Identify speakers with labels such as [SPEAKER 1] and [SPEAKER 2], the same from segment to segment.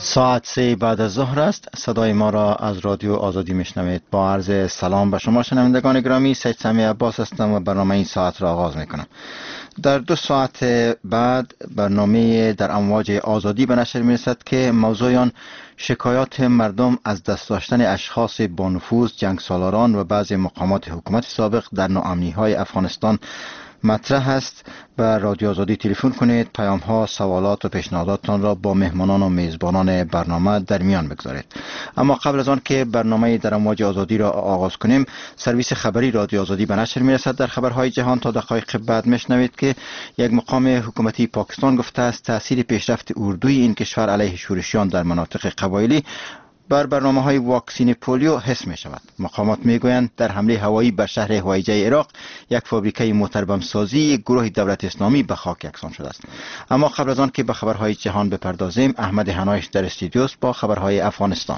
[SPEAKER 1] ساعت 3 بعد از ظهر است. صدای ما را از رادیو آزادی میشنوید. با عرض سلام به شما شنوندگان گرامی، سید سمی عباس هستم و برنامه این ساعت را آغاز میکنم. در 2 ساعت بعد برنامه در امواج آزادی به نشر میرسد که موضوع آن شکایات مردم از دست داشتن اشخاص با نفوذ، جنگسالاران و بعضی مقامات حکومت سابق در ناامنی های افغانستان مطرح است. به رادیو آزادی تلفن کنید، پیام ها، سوالات و پیشنهاداتتان را با مهمانان و میزبانان برنامه در میان بگذارید. اما قبل از آن که برنامه در امواج آزادی را آغاز کنیم، سرویس خبری رادیو آزادی به نشر میرسد. در خبرهای جهان تا دقایق بعد میشنوید که یک مقام حکومتی پاکستان گفته است تاثیر پیشرفت اردوی این کشور علیه شورشیان در مناطق قبایلی بر برنامه‌های واکسین پولیو حس می شود. مقامات می گویند در حمله هوایی بر شهر هوایجه عراق یک فابریکه موتر بم سازی گروه دولت اسلامی به خاک یکسان شده است. اما قبل از آن که به خبرهای جهان بپردازیم، احمد حنایش در استودیو است با خبرهای افغانستان.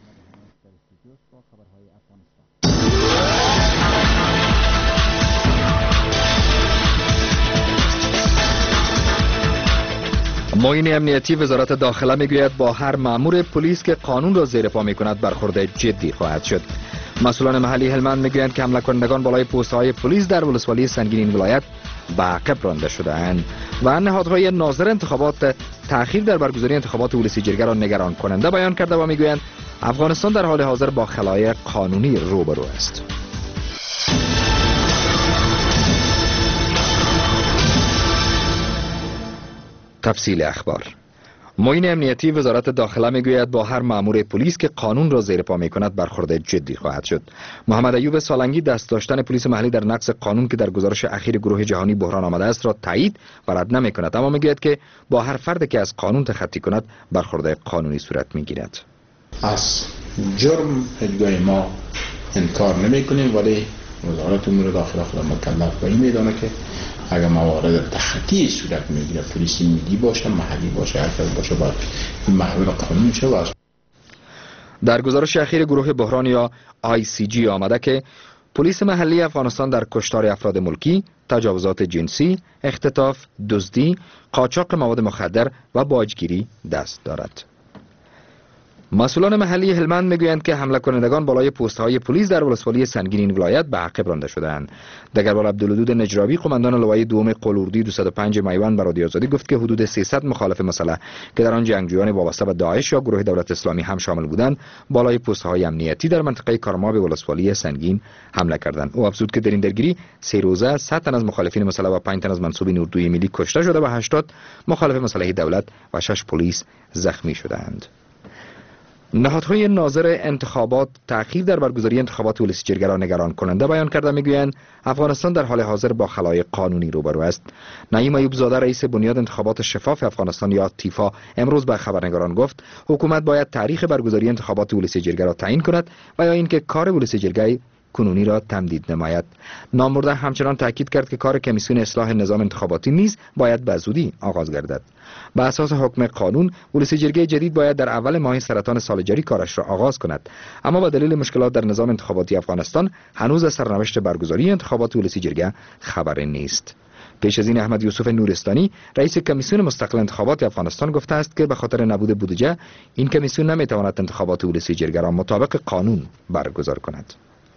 [SPEAKER 2] معین امنیتی وزارت داخله میگوید با هر مأمور پلیس که قانون را زیر پا میکند برخورد جدی خواهد شد. مسئولان محلی هلمند میگویند که حمله کنندگان بالای پست‌های پلیس در ولسوالی سنگین این ولایت به عقب رانده شده‌اند و نهادهای ناظر انتخابات تأخیر در برگزاری انتخابات ولسی جرگه را نگران کننده بیان کرده و میگویند افغانستان در حال حاضر با خلایق قانونی روبرو است. تفصیل اخبار. معین امنیتی وزارت داخله میگوید با هر مأمور پلیس که قانون را زیر پا میکند برخورد جدی خواهد شد. محمد ایوب سالنگی دست داشتن پلیس محلی در نقض قانون که در گزارش اخیر گروه جهانی بحران آمده است را تایید و رد نمیکند، اما میگوید که با هر فرد که از قانون تخطی کند برخورد قانونی صورت میگیرد.
[SPEAKER 3] از جرم هیچگاه ما انکار نمیکنیم، ولی وزارت امور داخله خود مکلف به این میدانه که اگر موارد تخطی صورت میگیره، پلیس ملی باشه، محلی باشه، هر کس باشه، باید این محول قانون شود.
[SPEAKER 2] در گزارش اخیر گروه بحران یا ICG آمده که پلیس محلی افغانستان در کشتار افراد ملکی، تجاوزات جنسی، اختطاف، دزدی، قاچاق مواد مخدر و باجگیری دست دارد. مسئولان محلی هلمند میگویند که حمله کنندگان بالای پست‌های پلیس در ولسوالی سنگین این ولایت به عقب رانده شده‌اند. دگربار عبدالودود نجرابی قماندان لوای دوم قلوردی 205 میوند به رادیو آزادی گفت که حدود 300 مخالف مسلح که در آن جنگجویان وابسته به داعش یا گروه دولت اسلامی هم شامل بودند بالای پست‌های امنیتی در منطقه کارماب ولسوالی سنگین حمله کردند. او افزود که در این درگیری 3 روزه 100 تن از مخالفین مسلح و 5 تن از منسوبین اردوی ملی کشته شده و 80 مخالف مسلح دولت و 6 پلیس زخمی شدند. نهادهای ناظر انتخابات تأخیر در برگزاری انتخابات ولسی جرگه را نگران کننده بیان کرده میگویند افغانستان در حال حاضر با خلایق قانونی روبرو است. نعیم ایوب زاده رئیس بنیاد انتخابات شفاف افغانستان یا تیفا امروز به خبرنگاران گفت حکومت باید تاریخ برگزاری انتخابات ولسی جرگه را تعیین کند و یا اینکه کار ولسی جرگه کنونی را تمدید نماید. نامبرده همچنان تاکید کرد که کار کمیسیون اصلاح نظام انتخاباتی نیز باید به زودی آغاز گردد. به اساس حکم قانون ولسی جرگه جدید باید در اول ماه سرطان سال جاری کارش را آغاز کند، اما به دلیل مشکلات در نظام انتخاباتی افغانستان هنوز از سرنوشت برگزاری انتخابات ولسی جرگه خبری نیست. پیش از این احمد یوسف نورستانی رئیس کمیسیون مستقل انتخابات افغانستان گفته است که به خاطر نبود بودجه این کمیسیون نمیتواند انتخابات ولسی جرگه را مطابق قانون برگزار کند.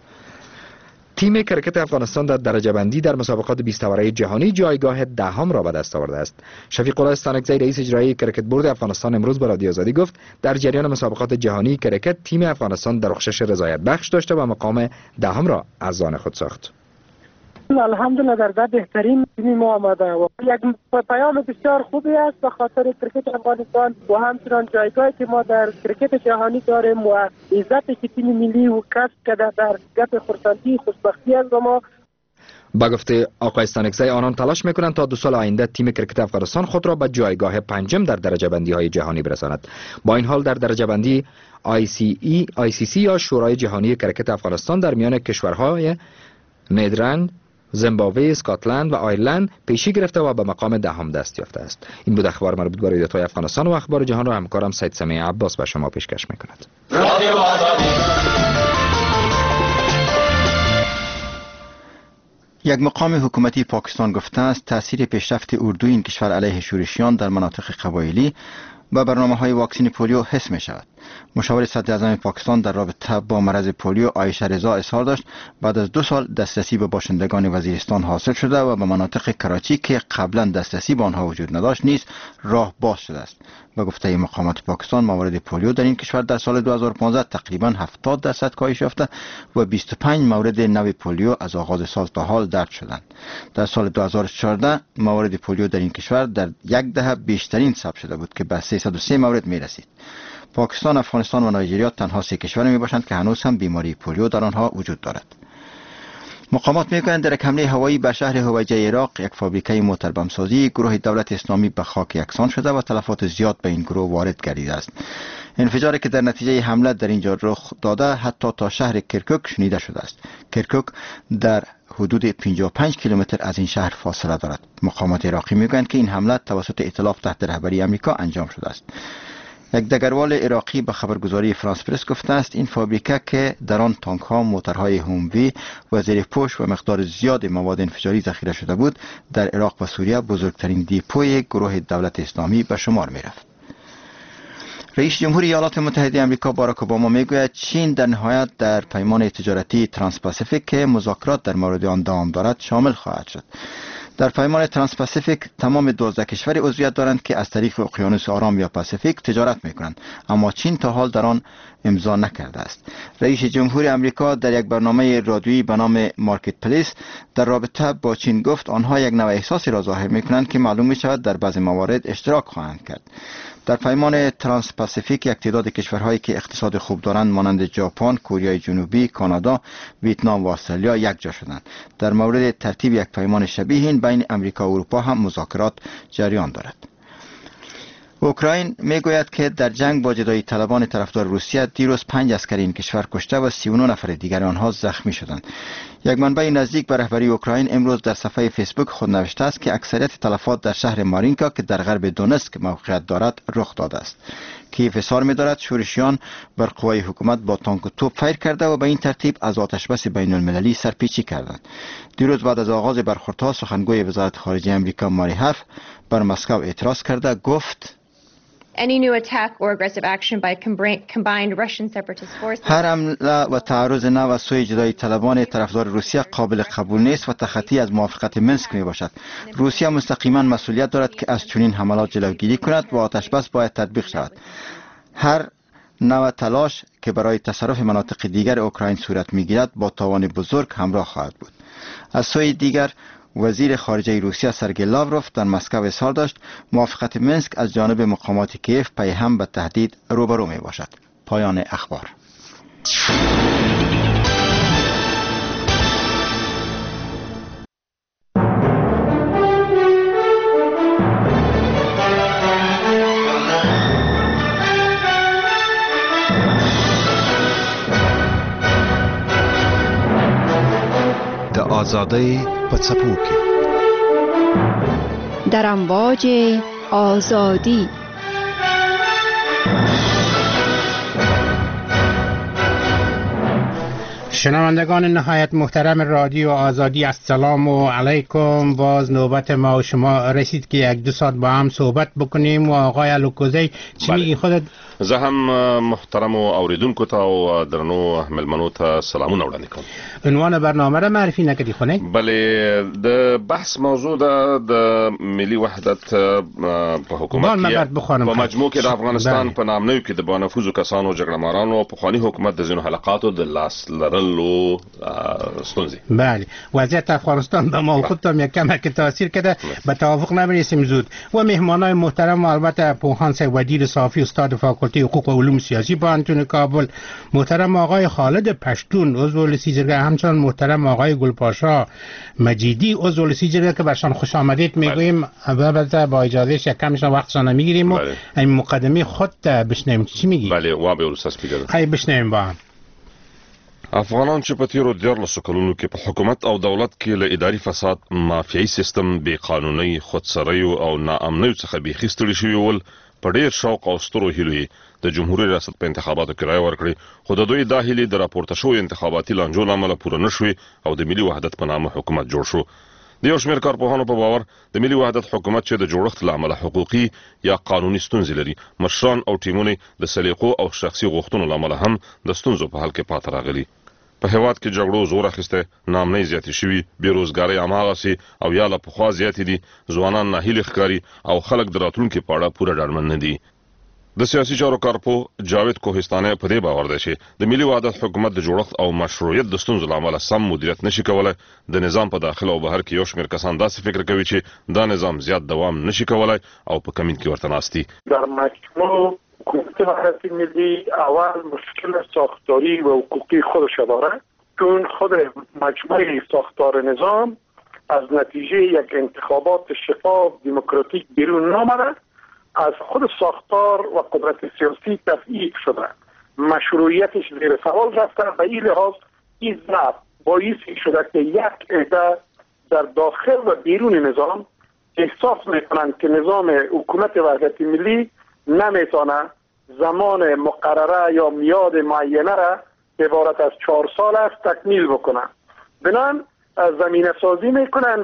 [SPEAKER 2] تیم کرکت افغانستان در درجه بندی در مسابقات 20 تبره جهانی جایگاه دهم را به دست آورده است. شفیق الله استانکزی رئیس اجرایی کرکت بورد افغانستان امروز به رادیو آزادی گفت در جریان مسابقات جهانی کرکت تیم افغانستان درخشش رضایت بخش داشته و مقام دهم را از آن خود ساخت.
[SPEAKER 4] الحمدلله در بهترین تیم ما آمده و یک پیام بسیار خوبی است به خاطر کرکت افغانستان و همچنان جایگاهی که ما در کرکت جهانی داریم و عزتی که تیم ملی و کسب کرده در گپ خرسندی خوشبختی است. و ما
[SPEAKER 2] با گفته آقای استانکزی آنان تلاش میکنند تا 2 سال آینده تیم کرکت افغانستان خود را به جایگاه 5 در درجه بندی های جهانی برساند. با این حال در درجه بندی ICC یا شورای جهانی کرکت افغانستان در میان کشورهای نیدرلند، زیمبابوه، اسکاتلند و آیرلند پیشی گرفته و به مقام دهم دست یافته است. این بود اخبار مربوط به رویدادهای افغانستان و اخبار جهان را همکارم سید سمی عباس به شما پیشکش میکند.
[SPEAKER 1] یک مقام حکومتی پاکستان گفته است تاثیر پیشرفت اردوی این کشور علیه شورشیان در مناطق قبایلی و برنامه‌های واکسن پولیو حس می‌شود. مشاور صدراعظم پاکستان در رابطه با مرض پولیو عایشه رضا اظهار داشت بعد از 2 سال دسترسی به باشندگان وزیرستان حاصل شده و به مناطق کراچی که قبلا دسترسی به آنها وجود نداشت نیز راه باز شده است. به گفته مقامات پاکستان موارد پولیو در این کشور در سال 2015 تقریبا 70% کاهش یافته و 25 مورد نو پولیو از آغاز سال تا حال درج شدند. در سال 2014 موارد پولیو در این کشور در یک دهه بیشترین ثبت شده بود که به 303 مورد می رسید. پاکستان، افغانستان و نایجریا تنها 3 کشور می باشند که هنوز هم بیماری پولیو در آنها وجود دارد. مقامات میگویند در یک حمله هوایی به شهر هویجه عراق یک فابریکه موتر بمسازی گروه دولت اسلامی به خاک یکسان شده و تلفات زیاد به این گروه وارد گردیده است. انفجاری که در نتیجه حمله در اینجا رخ داده حتی تا شهر کرکوک شنیده شده است. کرکوک در حدود 55 کیلومتر از این شهر فاصله دارد. مقامات عراقی میگویند که این حمله توسط ائتلاف تحت رهبری آمریکا انجام شده است. یک دگروال عراقی به خبرگزاری فرانس پرس گفته است این فابریکه که در آن تانک ها، موترهای هوموی و زیرپوش و مقدار زیاد مواد انفجاری ذخیره شده بود در عراق و سوریه بزرگترین دیپوی گروه دولت اسلامی به شمار می رفت. رئیس جمهور ایالات متحده آمریکا باراک اوباما میگوید چین در نهایت در پیمان تجارتی ترانس پاسیفیک که مذاکرات در مورد آن دوام دارد شامل خواهد شد. در پیمان ترانس پاسیفیک تمام 12 کشور عضویت دارند که از طریق اقیانوس آرام یا پاسیفیک تجارت میکنند، اما چین تا حال در آن امضا نکرده است. رئیس جمهور آمریکا در یک برنامه رادیویی به نام مارکت پلیس در رابطه با چین گفت آنها یک نوع احساسی را ظاهر میکنند که معلوم می شود در بعضی موارد اشتراک خواهند کرد. در پیمان ترانس پاسیفیک یک تعداد کشورهایی که اقتصاد خوب دارند مانند ژاپن، کره جنوبی، کانادا، ویتنام و استرالیا یک جا شدند. در مورد ترتیب یک پیمان شبیه این بین امریکا و اروپا هم مذاکرات جریان دارد. اوکراین میگوید که در جنگ با جدایی طلبان طرفدار روسیه دیروز 5 عسکر این کشور کشته و 39 نفر دیگر آنها زخمی شدند. یک منبع نزدیک به رهبری اوکراین امروز در صفحه فیسبوک خود نوشته است که اکثریت تلفات در شهر مارینکا که در غرب دونتسک موقعیت دارد رخ داده است. کیف اظهار می‌دارد شورشیان بر قوای حکومت با تانک و توپ فیر کرده و به این ترتیب از آتشبس بین المللی سرپیچی کردند. دیروز بعد از آغاز برخوردها سخنگوی وزارت خارجه آمریکا ماری هرف بر مسکو اعتراض کرده گفت
[SPEAKER 5] Any new attack or aggressive action by combined Russian separatist forces
[SPEAKER 1] هر حمله و تعرض نو از سوی جدایی طلبان طرفدار روسیه قابل قبول نیست و تخطی از موافقت منسک می باشد. روسیه مستقیما مسئولیت دارد که از چنین حملات جلوگیری کند و آتشبس باید تطبیق شود. هر نوع تلاش که برای تصرف مناطق دیگر اوکراین صورت می گیرد با تاوان بزرگ همراه خواهد بود. از سوی دیگر وزیر خارجه روسیه سرگئی لاوروف در مسکو اظهار داشت موافقت منسک از جانب مقامات کیف پی هم به تهدید روبرو می باشد. پایان اخبار.
[SPEAKER 6] آزادی په څپو کې
[SPEAKER 7] در امواج آزادی.
[SPEAKER 8] شنوندگان نهایت محترم رادیو آزادی السلام علیکم. باز نوبت ما و شما رسید که 1-2 ساعت با هم صحبت بکنیم و آقای الوکوزی چی میگی خودت؟
[SPEAKER 9] زه هم محترم اوریدونکو ته او درنو ملمنو ته سلامونه وړاندې کوم.
[SPEAKER 8] عنوان برنامه را معرفي نکړي خو نه؟
[SPEAKER 9] بله د بحث موضوع د ملي وحدت په حکومت کې په مجموع کې د افغانستان په نامنوي کې د بانفوذو کسانو جګړه مارانو په خواني حکومت د ځینو حلقاتو د لاس لرلو ستونزې.
[SPEAKER 8] بله وضعیت افغانستان به ما خودتان یک کمک تاثیر کرده به توافق نمیرسیم زود. و مهمانای محترم و البته پوهان ودیر صافی استاد فاکولته حقوق و علوم سیاسی پوهنتون کابل، محترم آقای خالد پشتون عضو لسی جرگه، همچنان محترم آقای گلپاشا مجیدی عضو لسی جرگه که برشان خوش آمدید میگوییم. البته با اجازه کمشان وقتشان نمیگیریم و این مقدمه خود بشنویم چی میگی؟
[SPEAKER 9] بله و به ورساس پیدا
[SPEAKER 8] خیلی بشنویم با هم.
[SPEAKER 9] افغانان چې په تیرو 14 کلونو کې په حکومت او دولت کې له اداري فساد، مافیایي سیستم، بې قانونۍ، خودسریو او ناامنیو څخه بیخي ستړي شوي ول. په ډېر شوق او سترو هیلو د جمهوریت ریاست په انتخاباتو کې رای ورکړي، خو د دوی دا هیلې د راپورته شویو انتخاباتي لانجو له امله پوره نه شوې او د ملي وحدت په نامه حکومت جوړ شو. د یو شمېر کارپوهانو په باور د ملي وحدت حکومت چې د جوړښت له امله حقوقي یا قانوني ستونزې لري، مشران او ټیمونه د سلیقو او شخصي غوښتنو له امله هم د ستونزو په حل کې پاتې راغلي. په هیواد کې جګړو زور اخیسته، ناامنۍ زیاتې شوي، بیروزګارۍ هماغسې او یا له پخوا زیاتې دي، ځوانان ناهیلي ښکاري او خلک د راتلونکي په اړه پوره ډاډمن نه دي. د سیاسي چارو کارپوه جاوید کوهستاني په دې باور دی چې د ملي وحدت حکومت د جوړښت او مشروعیت د ستونزو له امله سم مدیریت نشي کولای. د نظام په داخل او بهر کې یو شمېر کسان داسې فکر کوي چې دا نظام زیات دوام نشي کولای او په کمین کې ورته ناست دي.
[SPEAKER 6] در مجموع حکومت وحدت ملی اول مشکل ساختاری و حقوقی خودش داره، چون خود مجموعه ساختار نظام از نتیجه یک انتخابات شفاف دموکراتیک بیرون نامده، از خود ساختار و قدرت سیاسی تفعیل شده، مشروعیتش زیر سوال رفته. به این لحاظ این ضعف باعث شده که یک عده در داخل و بیرون نظام احساس میکنند که نظام حکومت وحدت ملی نمیتونه زمان مقرره یا میاد معینه را عبارت از 4 سال است تکمیل بکنه. بنان زمینه سازی میکنن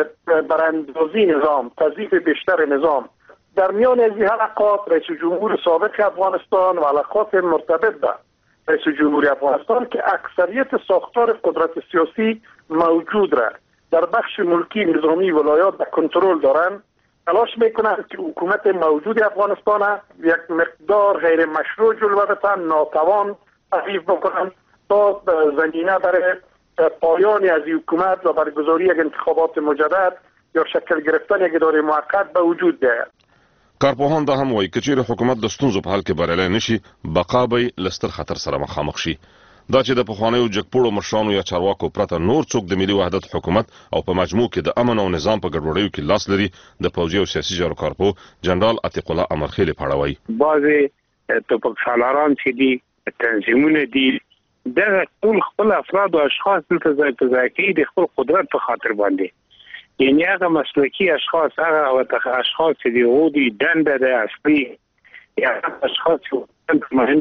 [SPEAKER 6] براندازی نظام، تضعیف بیشتر نظام. در میان از این حلقات رئیس جمهور سابق افغانستان و علاقات مرتبط به رئیس جمهوری افغانستان که اکثریت ساختار قدرت سیاسی موجود را در بخش ملکی نظامی ولایات به کنترل دارند، تلاش میکنند که حکومت موجود افغانستان یک مقدار غیر مشروع جلوه بدن، ناتوان تعریف بکنند تا زمینه برای پایان از حکومت و برگزاری یک انتخابات مجدد یا شکل گرفتن یک اداره موقت به وجود بیاید.
[SPEAKER 9] کارپوهان دا هم وایي که چیرې حکومت د ستونزو په حل کې بریالی نشي، بقا به له ستر خطر سره مخامخ شي. دا چې د پخوانیو جګپوړو مشرانو یا چارواکو پرته نور څوک د ملي وحدت حکومت او په مجموع کې د امن او نظام په ګډوډیو کې لاس لري، د پوځي او سیاسي چارو کارپوه جنرال عتیق الله امرخیل په اړه وایي.
[SPEAKER 10] بعضې توپکسالاران چې دي، تنظیمونه دي، دغه ټول خپل افراد او اشخاص دلته ځای په ځای کوي د خپل قدرت په خاطر باندې. یعنی هغه مسلکی اشخاص، هغه اشخاص چې دی او دی دنده د اصلي یا اشخاص چې مهم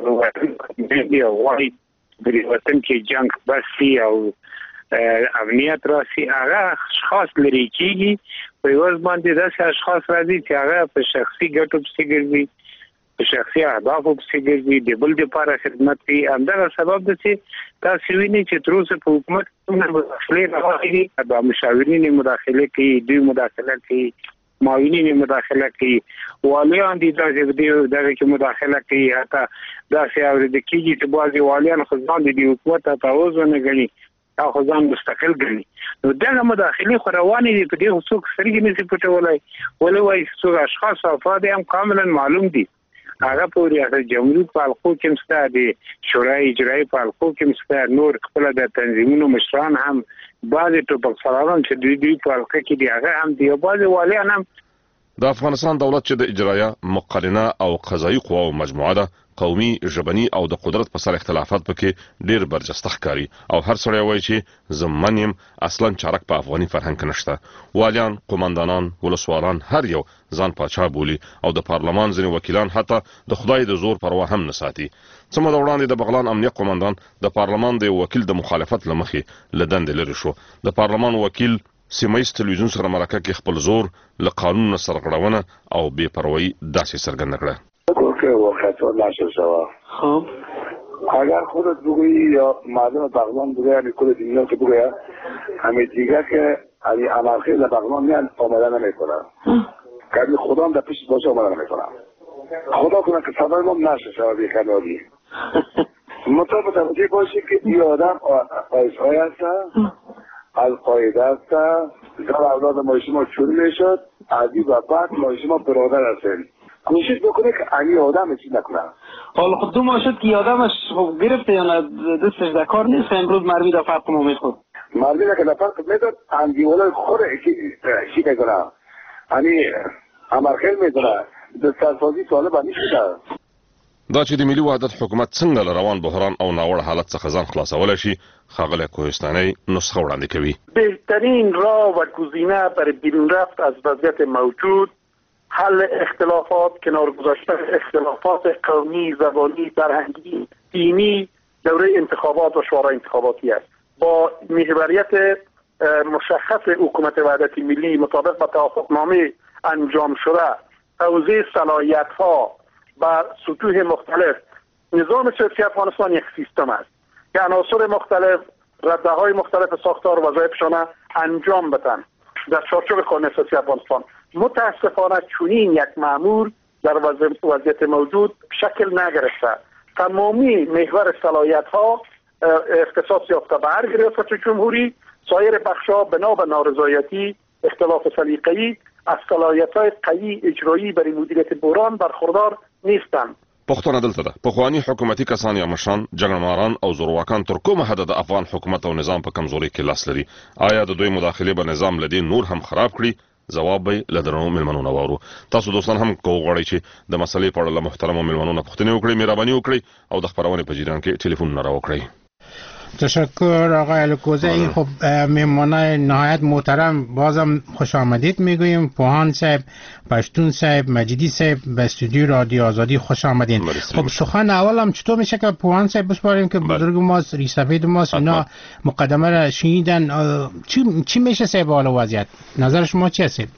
[SPEAKER 10] دی او وايي د وطن کې جنگ بسي او امنیت راسي، هغه اشخاص لري کېږي په یوه باندې داسې اشخاص راځي چې هغه په شخصي ګټو پسې ګرځي، په شخصي اهدافو پسې ګرځي، د بل دپاره خدمت کوي. همدغه سبب ده چې تاسو وینئ چې تر اوسه په حکومت مداخلې راغلي، دا مشاورین مداخله کوي، دوی مداخله کوي، معاونین مداخله کوي، والیان دي دغه کې مداخله کوي. حتی داسې اورېدل کېږي چې بعضې والیان خو ځان د حکومت تعوض ونه ګڼي او خو ځان مستقل ګڼي. نو دغه مداخلې خو روانې دي، په دې خو څوک سترګې نشي پټولی. ولې وایي څوک اشخاص او افراد هم کاملا معلوم دي، هغه په ریاست جمهوریت په حلقو کې هم شته، د شورای اجرایي په حلقو کې هم شته، نور خپله د تنظیمونو مشران هم، بعضې ټوپکسالاران چې دوی په حلقه کې دي هغه هم دي، او بعضې والیان هم.
[SPEAKER 9] د افغانستان دولت چې د اجرایه، مقننه او قضایي قواو مجموعه ده، قومي، ژبني او د قدرت په سر اختلافات پکې ډیر برجسته ښکاري او هر سړی وایي چې زه من یم اصلا چارک په افغاني فرهنګ کې نشته. والیان، قومندانان، ولسوالان هر یو ځان پاچا بولي او د پارلمان ځینې وکیلان حتی د خدای د زور پروا هم نه ساتي. څه موده وړاندې د بغلان امنیه قومندان د پارلمان د یو وکیل د مخالفت له مخې له دندې لرې شو. د پارلمان وکیل سیمایي تلویزیون سره مرکه کې خپل زور له قانون نه سرغړونه او بې پروایي داسې څرګنده کړه.
[SPEAKER 11] خب اگر خودت بگویی یا مردم بغلان بگویی یا کل دنیا که بگویی همه دیگه که علی عملخیل در بغلان میان آمده نمیکنن، که خدا هم در پیش باشه آمده نمیکنن. خدا کنه که صدای ما نشه شبه بیکناری مطابق توجه باشی که این آدم آیسای هست، القاعده هست، در اولاد مایشی ما چون میشد عدی و بعد مایشی ما برادر هستن. کوشش بکنه که این آدم چیز نکنه.
[SPEAKER 12] حالا خود 2 ماه شد که آدمش گرفته یا نه دستش در کار نیست، امروز مردمی در فرق ما میخورد.
[SPEAKER 11] مردمی که در فرق میداد اندیوالای خود چی میکنه، یعنی عمرخیل میکنه، دسترسازی سواله بندی شده.
[SPEAKER 9] دا چې د ملي وحدت حکومت څنګه له روان بحران او ناوړه حالت څخه ځان خلاصولی شي، ښاغلی کوهستاني نسخه وړاندې کوي.
[SPEAKER 6] بهترین راه و گزینه برای بیرون رفت از وضعیت موجود، حل اختلافات، کنار گذاشتن اختلافات قومی، زبانی، فرهنگی، دینی، دوره انتخابات و شورای انتخاباتی است. با محوریت مشخص حکومت وحدت ملی مطابق با توافقنامه انجام شده توزیع صلاحیت ها و سطوح مختلف. نظام سیاسی افغانستان یک سیستم است که عناصر مختلف رده های مختلف ساختار وظایفشان انجام بدن در چارچوب قانون اساسی افغانستان. متاسفانه چنین یک مأمور در وضعیت موجود شکل نگرفته. تمامی محور صلاحیت ها اختصاص یافته به هر ریاست جمهوری، سایر بخش‌ها بنا به نارضایتی، اختلاف سلیقه‌ای از صلاحیت‌های قوی اجرایی برای مدیریت بحران برخوردار نیستند.
[SPEAKER 9] پښتون دلته ده پخوانی حکومتي کسان یا مشران جګړهماران او زورواکان تر کومه حد د افغان حکومت او نظام په کمزوري کې لاس لري؟ آیا د دوی مداخله به نظام لدی نور هم خراب کړي؟ ځواب به له درنو مېلمنو واورو. تاسو دوستان هم کوغړی چې د مسلې په اړه له محترمو مېلمنو پوښتنه وکړئ، مهرباني وکړئ او د خبرونه په جریان کې ټلیفون نه راوکړئ.
[SPEAKER 8] تشکر آقای الکوزی. خب مهمانای نهایت محترم بازم خوش آمدید میگوییم. پوهان صاحب، پشتون صاحب، مجیدی صاحب به استودیو رادیو آزادی خوش آمدین. خب سخن اول هم چطور میشه که پوهان صاحب بسپاریم که بزرگ ماست، ریسفید ماست، اینا مقدمه را شنیدن. چی میشه صاحب حال وضعیت؟ نظر شما چی هست؟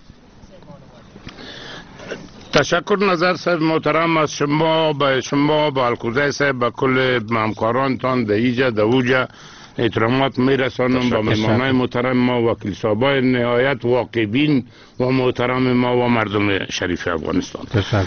[SPEAKER 13] تشکر نظر صاحب محترم از شما، به شما، به الکوزی صاحب، به کل همکارانتان در ایجا در اوجا احترامات میرسانم. به مهمانای محترم ما، وکیل صاحبای نهایت واقعبین و محترم ما و مردم شریف افغانستان.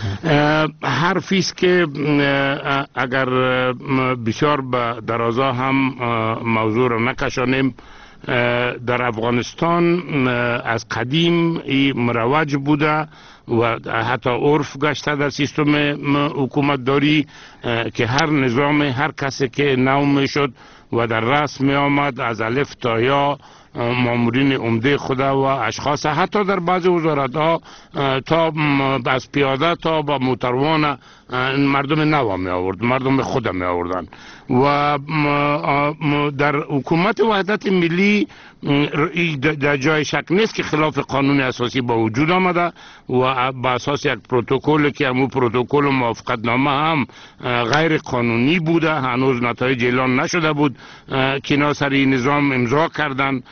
[SPEAKER 13] حرفی است که اگر بسیار به درازا هم موضوع را نکشانیم، در افغانستان از قدیم مروج بوده و حتی عرف گشته در سیستم حکومت داری که هر نظام، هر کسی که نو میشد و در رأس می آمد، از الف تا یا مامورین عمده خود و اشخاص، حتی در بعض وزارت ها تا از پیاده تا با موتروان مردم نوا می آورد، مردم خود می آوردن. و در حکومت وحدت ملی در جای شک نیست که خلاف قانون اساسی با وجود آمده و با اساس یک پروتکل که همون پروتکل و موافقتنامه هم غیر قانونی بوده، هنوز نتایج اعلان نشده بود که اینا سر این نظام امضا کردن.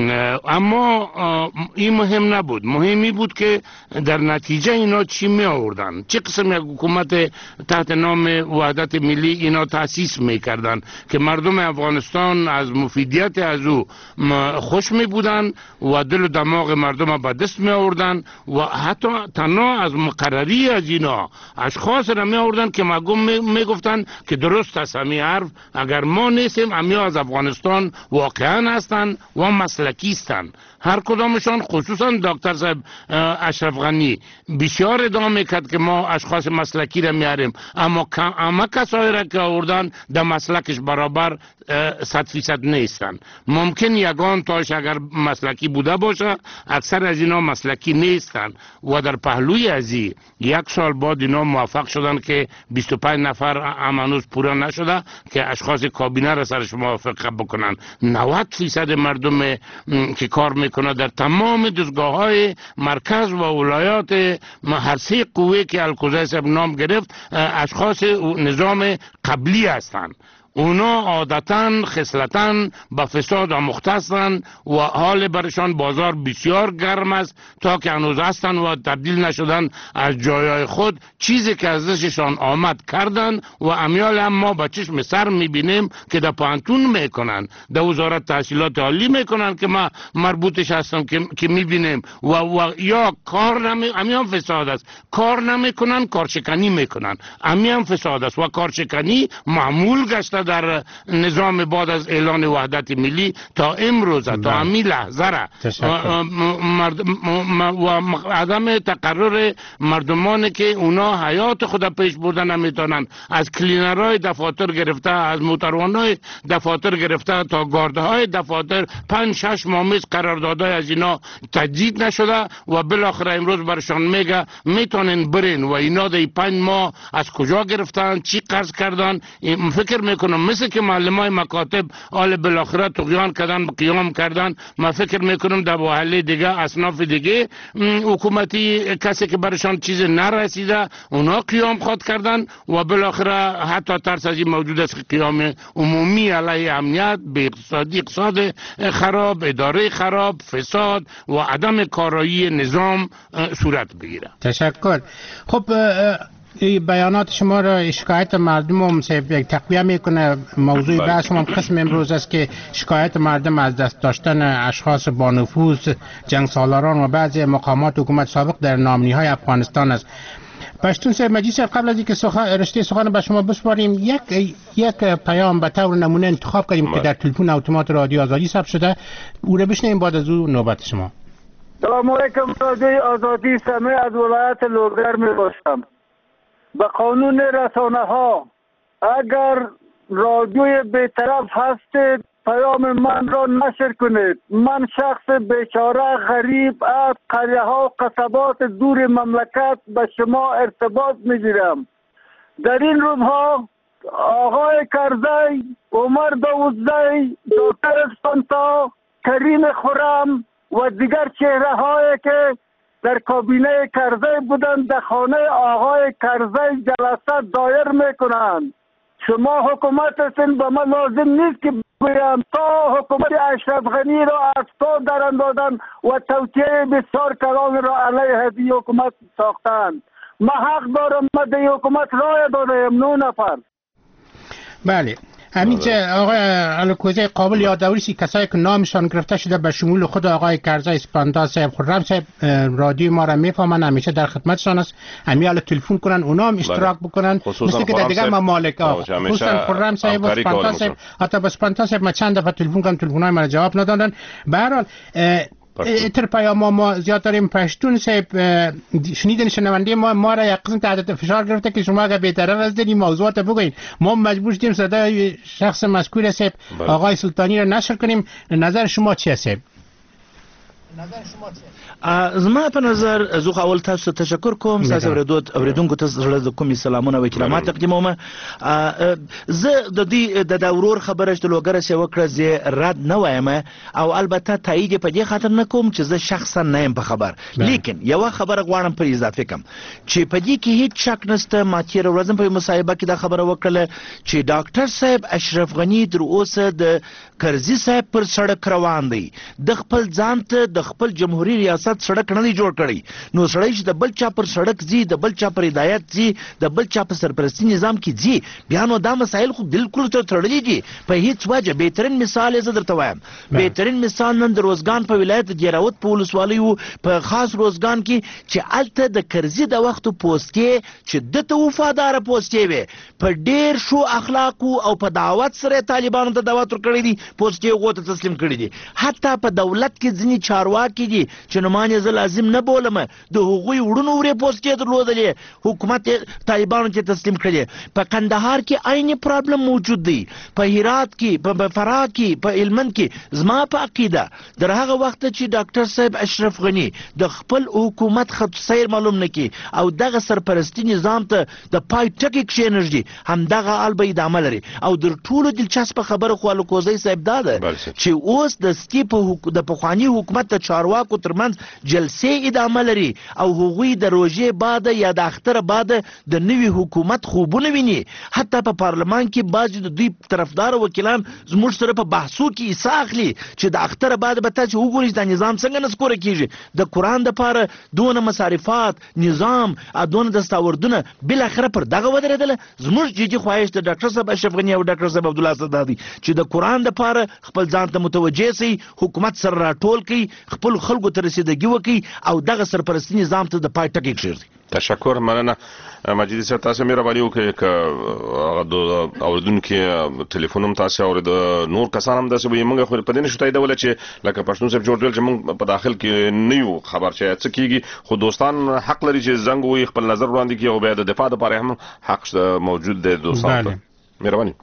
[SPEAKER 13] اما این مهم نبود، مهمی بود که در نتیجه اینا چی می آوردن، چه قسم یک حکومت تحت نام وحدت ملی اینا تأسیس می کردن که مردم افغانستان از مفیدیت از او خوش می بودن و دل و دماغ مردم به دست می آوردن و حتی تنها از مقرری از اینا اشخاص را می آوردن که می گفتن که درست است همین حرف، اگر ما نیستیم همیا از افغانستان واقعا هستن و مسلکیستن. هر کدامشان، خصوصا دکتر صاحب اشرف غنی بسیار ادعا میکرد که ما اشخاص مسلکی را میاریم، اما کسایی را که آوردن در مسلکش برابر 100% نیستن. ممکن یگان تاش اگر مسلکی بوده باشه، اکثر از اینا مسلکی نیستن و در پهلوی ازی یک سال بعد اینا موفق شدن که 25 نفر هنوز پورا نشده که اشخاص کابینه را سرش موافقه بکنن. 90% مردم که کار میکنه در تمام دستگاه های مرکز و ولایات هر سه قوه که الکوزی صاحب نام گرفت اشخاص نظام قبلی هستند. اونا عادتاً خصلتاً به فساد مختصن و حال برشان بازار بسیار گرم است تا که هنوز هستن و تبدیل نشدن از جایای خود. چیزی که ازشان آمد کردن و امیال هم ما با چشم سر میبینیم که در پانتون میکنن، در وزارت تحصیلات عالی میکنن که ما مربوطش هستم که میبینیم و یا کار امیان فساد است، کار نمیکنن، کارشکنی میکنن، امیان فساد است و کارشکنی معمول گشته در نظام بعد از اعلان وحدت ملی تا امروز، تا همین لحظه را و عدم تقرر مردمانی که اونا حیات خود پیش بردن نمیتونن، از کلینرهای دفاتر گرفته، از موتروانهای دفاتر گرفته تا گاردهای دفاتر 5-6 مامیز قراردادهای از اینا تجدید نشده و بالاخره امروز برشان میگه میتونن برین و اینا در 5 ماه از کجا گرفتن، چی قرض کردن. فکر میکنم میکنم مثل که معلمای مکاتب آل بالاخره طغیان کردن قیام کردن، من فکر میکنم در محله دیگه اصناف دیگه حکومتی کسی که برشان چیز نرسیده اونا قیام خود کردن و بالاخره حتی ترس از این موجود است که قیام عمومی علیه امنیت به اقتصاد خراب، اداره خراب، فساد و عدم کارایی نظام صورت بگیره.
[SPEAKER 8] تشکر. خب بیانات شما را شکایت مردم هم تقویه میکنه. موضوع بحث شما قسم امروز است که شکایت مردم از دست داشتن اشخاص با نفوذ، جنگ سالاران و بعضی مقامات حکومت سابق در نامنی های افغانستان است. پشتون صاحب مجید صاحب قبل از اینکه رشته سخن به شما بسپاریم یک پیام به طور نمونه انتخاب کردیم که در تلفن اتومات رادیو آزادی ثبت شده، او را بشنویم بعد از او نوبت شما.
[SPEAKER 14] سلام علیکم. رادیو آزادی سمع از ولایت لوگر می باشم. به قانون رسانه ها اگر رادیوی بی‌طرف هستید پیام من را نشر کنید. من شخص بیچاره غریب از قریه ها و قصبات دور مملکت به شما ارتباط میگیرم. در این روزها آقای کرزی، عمر داوودزی، دکتر اسپانتا، کریم خرم و دیگر چهره هایی که در کابینه کرزی بودند در خانه آقای کرزی جلسه دایر میکنند. شما حکومت هستین، به من لازم نیست که بگویم تا حکومت اشرف غنی را از پا در اندازن و توطئه بسیار کلان را علیه هذه حکومت ساختند. ما حق دارم ما در حکومت رای دارم 9 نفر.
[SPEAKER 8] بله همین که آقای الکوزی قابل یادآوری کسایی که نامشان گرفته شده به شمول خود آقای کرزی، اسپانتا صاحب، خرم صاحب، رادیو ما را میفهمن، همیشه در خدمتشان است. همیال تلفن کنن اونا هم اشتراک بکنن مثل که در دیگر ممالک خصوصا خرم صاحب و اسپانتا صاحب. حتی به اسپانتا صاحب ما چند دفعه تلفن کردم، تلفن‌های ما جواب ندادن. به هر حال تر پیام ما زیاد داریم. پشتون صاحب شنیدن شنونده ما را یک قسم تحت فشار گرفته که شما اگر بهتره از این موضوعات بگوین. ما مجبور شدیم صدای شخص مذکور صاحب آقای سلطانی را نشر کنیم. نظر شما چیه صاحب؟
[SPEAKER 15] زما په نظر زه اول تاسو ته تشکر کوم. تاسو اوریدونکو ته زړه کومې سلامونه او کرامات تقدیموم. زه د دې د داورور خبره چې لوګره سی وکړه زه رد نه وایم او البته تایید په دې خاطر نه کوم چې زه شخصا نه یم په خبر، لیکن یو خبره غواړم پر اضافه کوم چې په دې کې هیڅ شک نشته. ما تیر ورځ په مصاحبه کې دا خبره وکړه چې ډاکټر صاحب اشرف غنی تر اوسه د کرزي صاحب پر سړک روان دی. د خپل ځان ته د خپل جمهوریت ریاست سړک نه دی جوړ کړی، نو سړی چې د بل چا پر سړک ځي، د بل چا پر هدایت ځي، د بل چا په سرپرستی نظام کې ځي، بیا نو دا مسایل خو بالکل تړلي دي په هیڅ وجه. بهترین مثال زه درته وایم، بهترین مثال نن د روزګان په ولایت جیراوت په ولسوالیو په خاص روزګان کې چې الته د کرزي د وخت پوسټې چې دته وفادار پوسټې وي په ډیر شو اخلاقو او په دعوت سره طالبانو ته دعوت ورکړي دي، پوسټې غوته تسلیم کړي دي. حتی په دولت کې ځینې چارواکي دي چې نومانې زه لازم نه بولم، د هغوی وړونو ورې پوسټې درلودلې، حکومت طالبانو ته تسلیم کړي. په کندهار کې عین پرابلم موجود دی، په هرات کې، په فراه کې، په هلمند کې. زما په عقیده در هغه وخت چې ډاکټر صاحب اشرف غنی د خپل حکومت خط سیر معلوم نه کی او دغه سرپرستی نظام ته د پای ټکی کښینږي، همدغه البه ادامه لري. او در ټولو دلچسپه خبره خو الکوزی صاحب دا ده چې اوس د سکی د پخوانی حکومت د چارواکو ترمنځ جلسې ادامه لري او هغوی د روژې بعد یا د اختر بعد د نوي حکومت خوبونه ویني. حتی په پارلمان کې بعضې د دوی طرفدار وکیلان زموږ سره په بحثو کې حصه اخلي چې د اختر بعد به تاسې وګورئ چې دا نظام څنګه نسکوره کېږي. د قرآن دپاره دونه مصارفات، نظام، دونه دستاوردونه بالاخره پر دغه ودرېدله. زموږ جدي خواهش د ډاکټر صاحب اشرف غني او ډاکټر صاحب عبدالله اسد دا دی چې د قرآن دپاره خپل ځان ته متوجه سي، حکومت سره راټول کړي، خپل خلکو ته رسیدګي وکړي او دغه سرپرستی نظام ته د پای ټکی کښېږدي.
[SPEAKER 9] تشکر، مننه. مجید صاحب تاسو مهرباني وکړئ که اوریدونکي ټلیفون هم تاسو اورید، نور کسان هم داسې وي. موږ خو په دې نشو تاییدولی چې لکه پښتون صاحب جوړ ډول چې موږ په داخل کې نه یو خبر چې څه کیږي، خو دوستان حق لري چې زنګ وي، خپل نظر وړاندې کړي او بیا د دفاع دپاره هم حق موجود دی دوستان ته. مهرباني.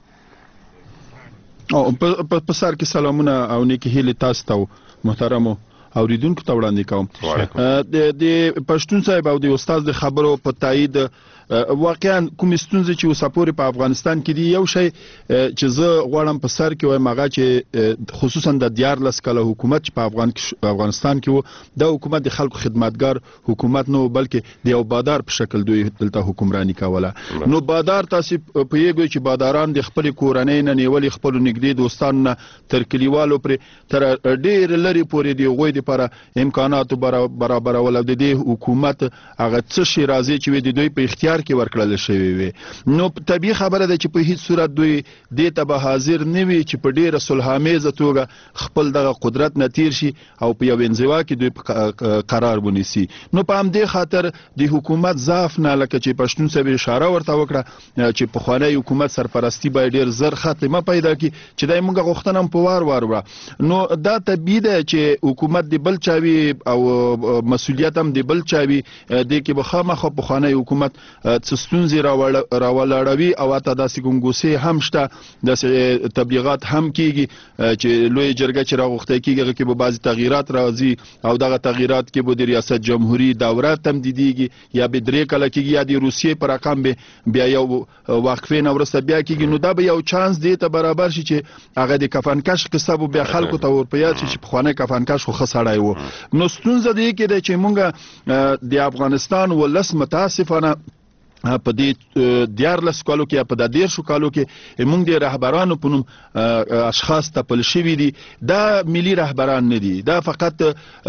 [SPEAKER 16] او په سر کې سلامونه او نیکی هیلې تاسو ته محترمو اوریدونکو ته وړاندې کوم. د پښتون صاحب او د استاد د خبرو په تایید واقعا کوم ستونزې چې وسپوري په افغانستان کې دی یو شی چې زه غواړم په سر کې وایم هغه چې خصوصا د 14 کاله حکومت چې په افغانستان کې وو د حکومت د خلکو خدمتګار حکومت نو بلکې د یو بادار په شکل دوی دلته حکمرانی کوله نو بادار تاسو په یوه چې باداران د خپل کورنۍ نه نیولې خپل نږدې دوستان نه تر کلیوالو پر تر ډیر لري پورې دی غوي د لپاره امکانات برابر ول د دې حکومت هغه څه شي راځي چې د دوی په اختیار کې ورکړل شوی وي نو طبيعي خبره ده چې په هیڅ صورت دوی د ته به حاضر نه وي چې په ډیره صلحامیزه توګه خپل دغه قدرت نتیر شي او په یو انزوا کې دوی قرار ونیسي نو په همدې خاطر د حکومت ضعف نه لکه چې پښتون سره اشاره ورته وکړه چې په خوانی حکومت سرپرستی باید ډیر زر ختمه پیدا کی چې دای موږ غوښتنم په وار نو دا طبيعي ده چې حکومت د بل چاوي او مسؤلیت هم د بل چاوي د کې بخامه په خوانی حکومت څستونزي راولاړوي او اته داسې ګنګوسي هم شته د تبلیغات هم کیږي چې لوی جرګه چې راغوښته کیږي کې به بعضی تغیرات راځي او دغه تغیرات کې به د ریاست جمهوریت دوره تمدیدیږي یا به درې کله کېږي یا د روسیې پر رقم به بیا یو واقفین اورسته بیا کېږي نو دا به یو چانس دی ته برابر شي چې هغه د کفنکش قصه بیا خلکو ته ورپیات شي چې په خوانه کفنکش خو خسړای وو نو ستونزه دی کې چې مونږ د افغانستان ولس متاسفانه په دې 14 کالو کې په د 13 کالو کې موږ د رهبرانو په نوم اشخاص تپل شوي دي دا ملي رهبران نه دي دا فقط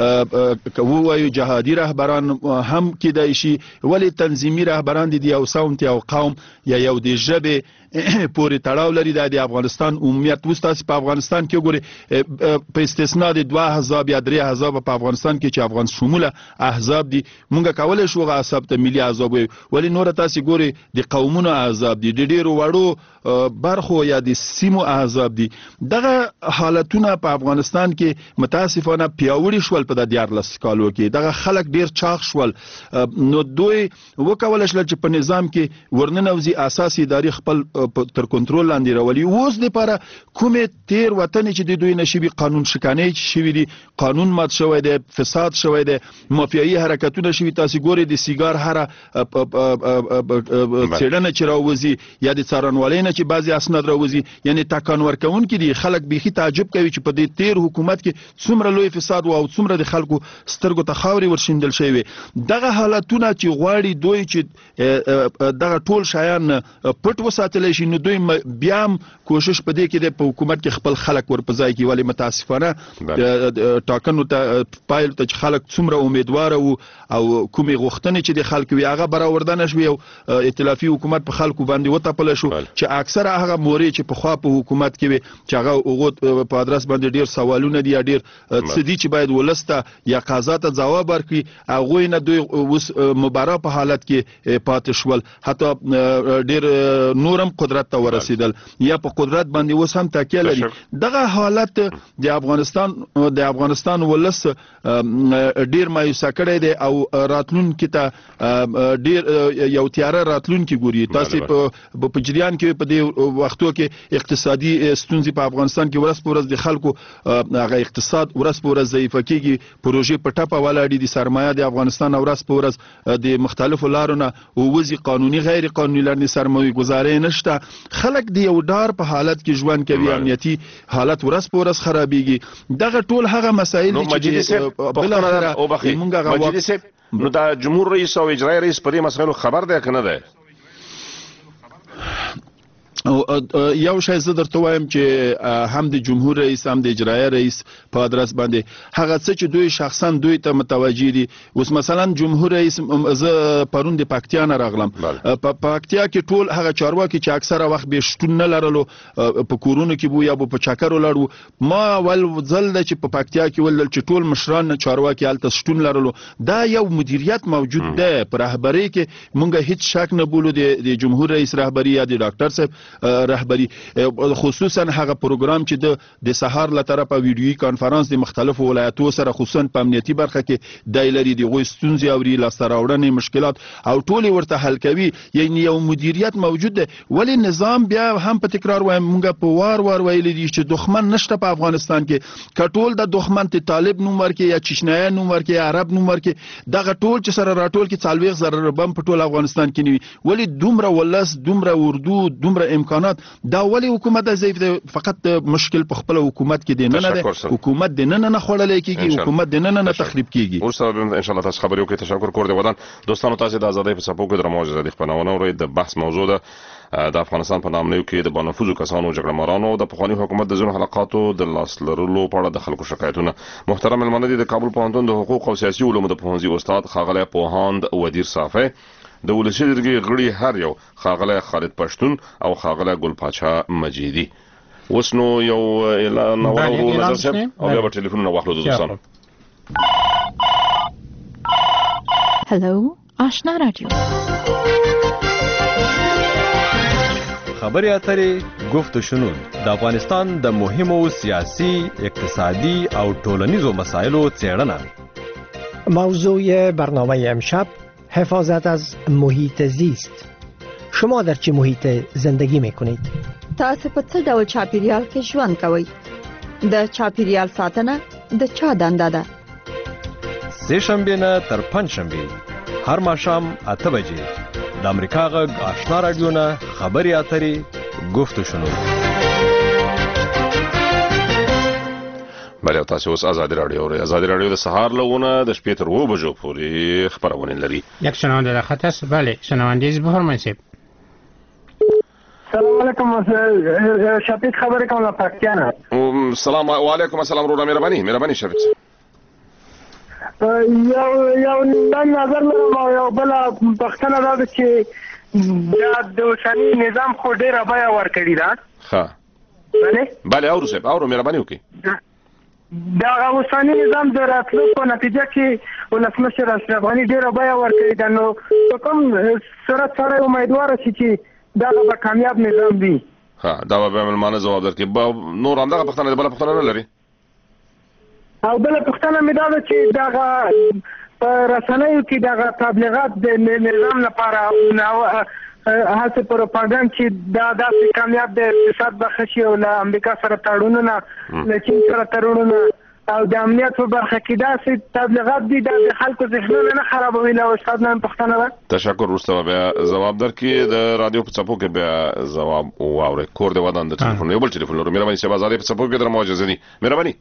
[SPEAKER 16] وایو جهادي رهبران هم کېدای شي ولی تنظیمي رهبران دي او ساونت او قوم یا یو د ژبه پورې تړاو لري د افغانستان عمومیت وستاسي په افغانستان کې ګوري په استثناء د 2000 یا 3000 په افغانستان کې چې افغان شموله احزاب دي مونږ کولای شو غا احزاب ته ملي احزاب ولی نور تاسو ګوري د قومونو احزاب دي د ډیرو وړو برخو یا د سیمو احزاب دي دغه حالتونه په افغانستان کې متاسفانه پیاوړي شول په د 14 کالو کې دغه خلک ډیر چاغ شول نو دوی وکول شل چې په نظام کې ورننوزي اساسي اداري خپل تر کنټرول لاندې راولي اوس د لپاره کومه تیر وطن چې د دوی نشي قانون شکانه شوی دي قانون مات شوی دی فساد شوی دی مافیایي حرکتونه شوی تاسو ګوري د سیګار هره څېړنه چې راوځي یا د څارنوالۍ نه چې بعضي اسناد راوځي یعنی تاکان ورکون کې دي خلک بيخي تعجب کوي چې په دې تیر حکومت کې څومره لوی فساد او څومره د خلکو سترګو ته خاوري ورشندل شوی دغه حالتونه چې غواړي دوی چې دغه ټول شایان پټ وساتل شي نو دوی بیا کوشش پدې کې د حکومت کې خپل خلک ورپځای کی ولی متاسفانه ټاکنو ته پایل ته خلک څومره امیدوار او کومي غوښتنې چې د خلکو وی هغه براوردان شوی او ائتلافي حکومت په خلکو باندې وټپل شو چې اکثره هغه موري چې په خوا په حکومت کې وي چې هغه اوغه په ادرس باندې ډیر سوالونه دي ډیر څه دي چې باید ولسته یا قضاته جواب ورکړي هغه نه دوی اوس مبارک په حالت کې پاتې شول حتی ډیر نورم قدرت ته ورسیدل یا په قدرت باندې اوس هم تکیه لري دغه حالت د افغانستان ولس ډیر مایوسه کړی دی او راتلون کې ته ډیر یو تیار راتلون کې ګوري تاسو په جریان کې په دې وختو کې اقتصادي ستونزې په افغانستان کې ورس پورز د خلکو هغه اقتصاد ورس پورز ضعیف کېږي پروژې په ټاپه ولاړې دي سرمایه د افغانستان ورس پورز د مختلفو لارونو ووزي قانوني غیر قانوني لارې سرمایه گزاري نشته خلک دی یو ډار په حالت کې ژوند کوي امنیتي حالت ورس پورس خرابېږي دغه ټول هغه مسایل
[SPEAKER 9] چې بل نه او بخي مجلس نو دا جمهور رئیس او اجرایی رئیس په دې مسایلو خبر دی کنه ده
[SPEAKER 16] یو شای زه درته وایم چې هم د جمهور رئیس هم د اجرایی رئیس په ادرس باندې هغه څه چې دوی شخصا دوی ته متوجي دي اوس مثلا جمهور رئیس زه پرون د پکتیا نه راغلم په پکتیا کې ټول هغه چارواکي چې اکثره وخت به شتون نه لرلو په کورونو کې بو یا په چکرو لړو ما ول ځل چې په پکتیا کې ول چې ټول مشران چارواکي الته شتون لرلو دا یو مدیریت موجود ده پر رهبری کې مونږ هیڅ شک نه بولو د جمهور رئیس رهبری یا د ډاکټر صاحب رهبری خصوصا هغه پروګرام چې د سهار له طرفه ویډیوي کانفرنس د مختلفو ولایتو سره خصوصا په امنیتي برخه کې د لري د غوي ستونزې او لاسته راوړنې مشکلات او ټول ورته حل کوي یعنی یو مدیریت موجود دی ولی نظام بیا هم په تکرار وایم مونږ په وار ویل دي چې دښمن نشته په افغانستان کې کټول د دښمن ته طالب نوم ورکې یا چشنایان نوم ورکې عرب نوم ورکې دغه ټول چې سره راټول کې 40 زره بم په ټول افغانستان کې نیوي ولی دومره ولس دومره اردو دومره امکانات دا ولی حکومت ضعیف دی فقط مشکل په خپل حکومت کې دی نه نه حکومت دی نه نه خړلې کیږي حکومت دی نه نه تخریب کیږي
[SPEAKER 9] اوس ان شاء الله تاسو خبرو کې تشکر کور دی ودان دوستانو تاسو د آزادۍ په صفو کې درموج زده خپلونه ورې د بحث موضوع ده د افغانستان په نامنیو کې د بانفوذو کسانو جګړه مارانو د پخوانی حکومت د ځینو حلقاتو د لاس لرلو په اړه د خلکو شکایتونه محترم المنادي د کابل پوهنتون د حقوق او سیاسي علومو د پوهنځي استاد خاغلی پوهاند ودیر صافی د ولسی جرګې غړي هر یو خاغلی خالد پښتون او خاغلی ګل پاچا مجیدي اوس نو یو اعلان اورو نظر صاحب او بیا په ټلیفون نو واخلو دوستانو
[SPEAKER 17] هلو آشنا رادیو
[SPEAKER 18] خبري اترې گفت و شنود د افغانستان د مهمو سیاسي اقتصادي او ټولنیزو مسایلو څېړنه
[SPEAKER 19] موضوع برنامه امشب حفاظت از محیط زیست شما در چه محیط زندگی میکنید؟
[SPEAKER 17] تاسو په څه ډول چاپیریال کې ژوند کوئ؟ د چاپیریال ساتنه د چا دنده ده؟
[SPEAKER 18] سه شنبه نه تر پنځ شنبه هر ماښام 8 بجې د امریکا غږ آشنا رادیو نه خبري اترې گفت و شنود
[SPEAKER 9] بله تاسو اوس آزادی رادیو د سهار لونه د شپې تر 2 بجو پورې خبرونه لري
[SPEAKER 8] یک شنونده در خط است بله شنونده بفرمایید
[SPEAKER 4] سلام علیکم شفیق خبر کوم له پاکستان
[SPEAKER 9] سلام علیکم السلام رو مهرباني شفیق
[SPEAKER 4] یو نظر لرم او یو بل پښتنه دا چې د اوسنی نظام خو ډیره بیا ورکړی دا
[SPEAKER 9] ښه بله اورو مهرباني وکړئ
[SPEAKER 4] دا اوسنی نظام د راتلو په نتیجه کې ولسمشر اشرف غني ډیره بیا ورکړی دا نو کوم سره امیدوار شي چې دا به کامیاب نظام وي
[SPEAKER 9] ها دا به ملمانه جواب درکړي نور همدغه پښتنه بل پښتنه نه لري
[SPEAKER 4] او بل پښتنه مې دا چې دا په رسنیو کې دا تبلیغات د نظام لپاره هڅه پروپاګاندا چې دا داسې کامیاب دی اقتصاد به ښه شي او له امریکا سره تړونونه له چین سره تړونونه او د امنیت په برخه کې داسې تبلیغات دي دا د خلکو ذهنونه نه خرابوي له استاد نن پښتنه ده
[SPEAKER 9] تشکر وروسته بیا ځواب درکړي د رادیو په څپو کې بیا ځواب واورئ کور د ودان د ټلیفون یو بل ټلیفون لرو مهرباني صاحب آزادۍ په څپو کې در موجود دي مهرباني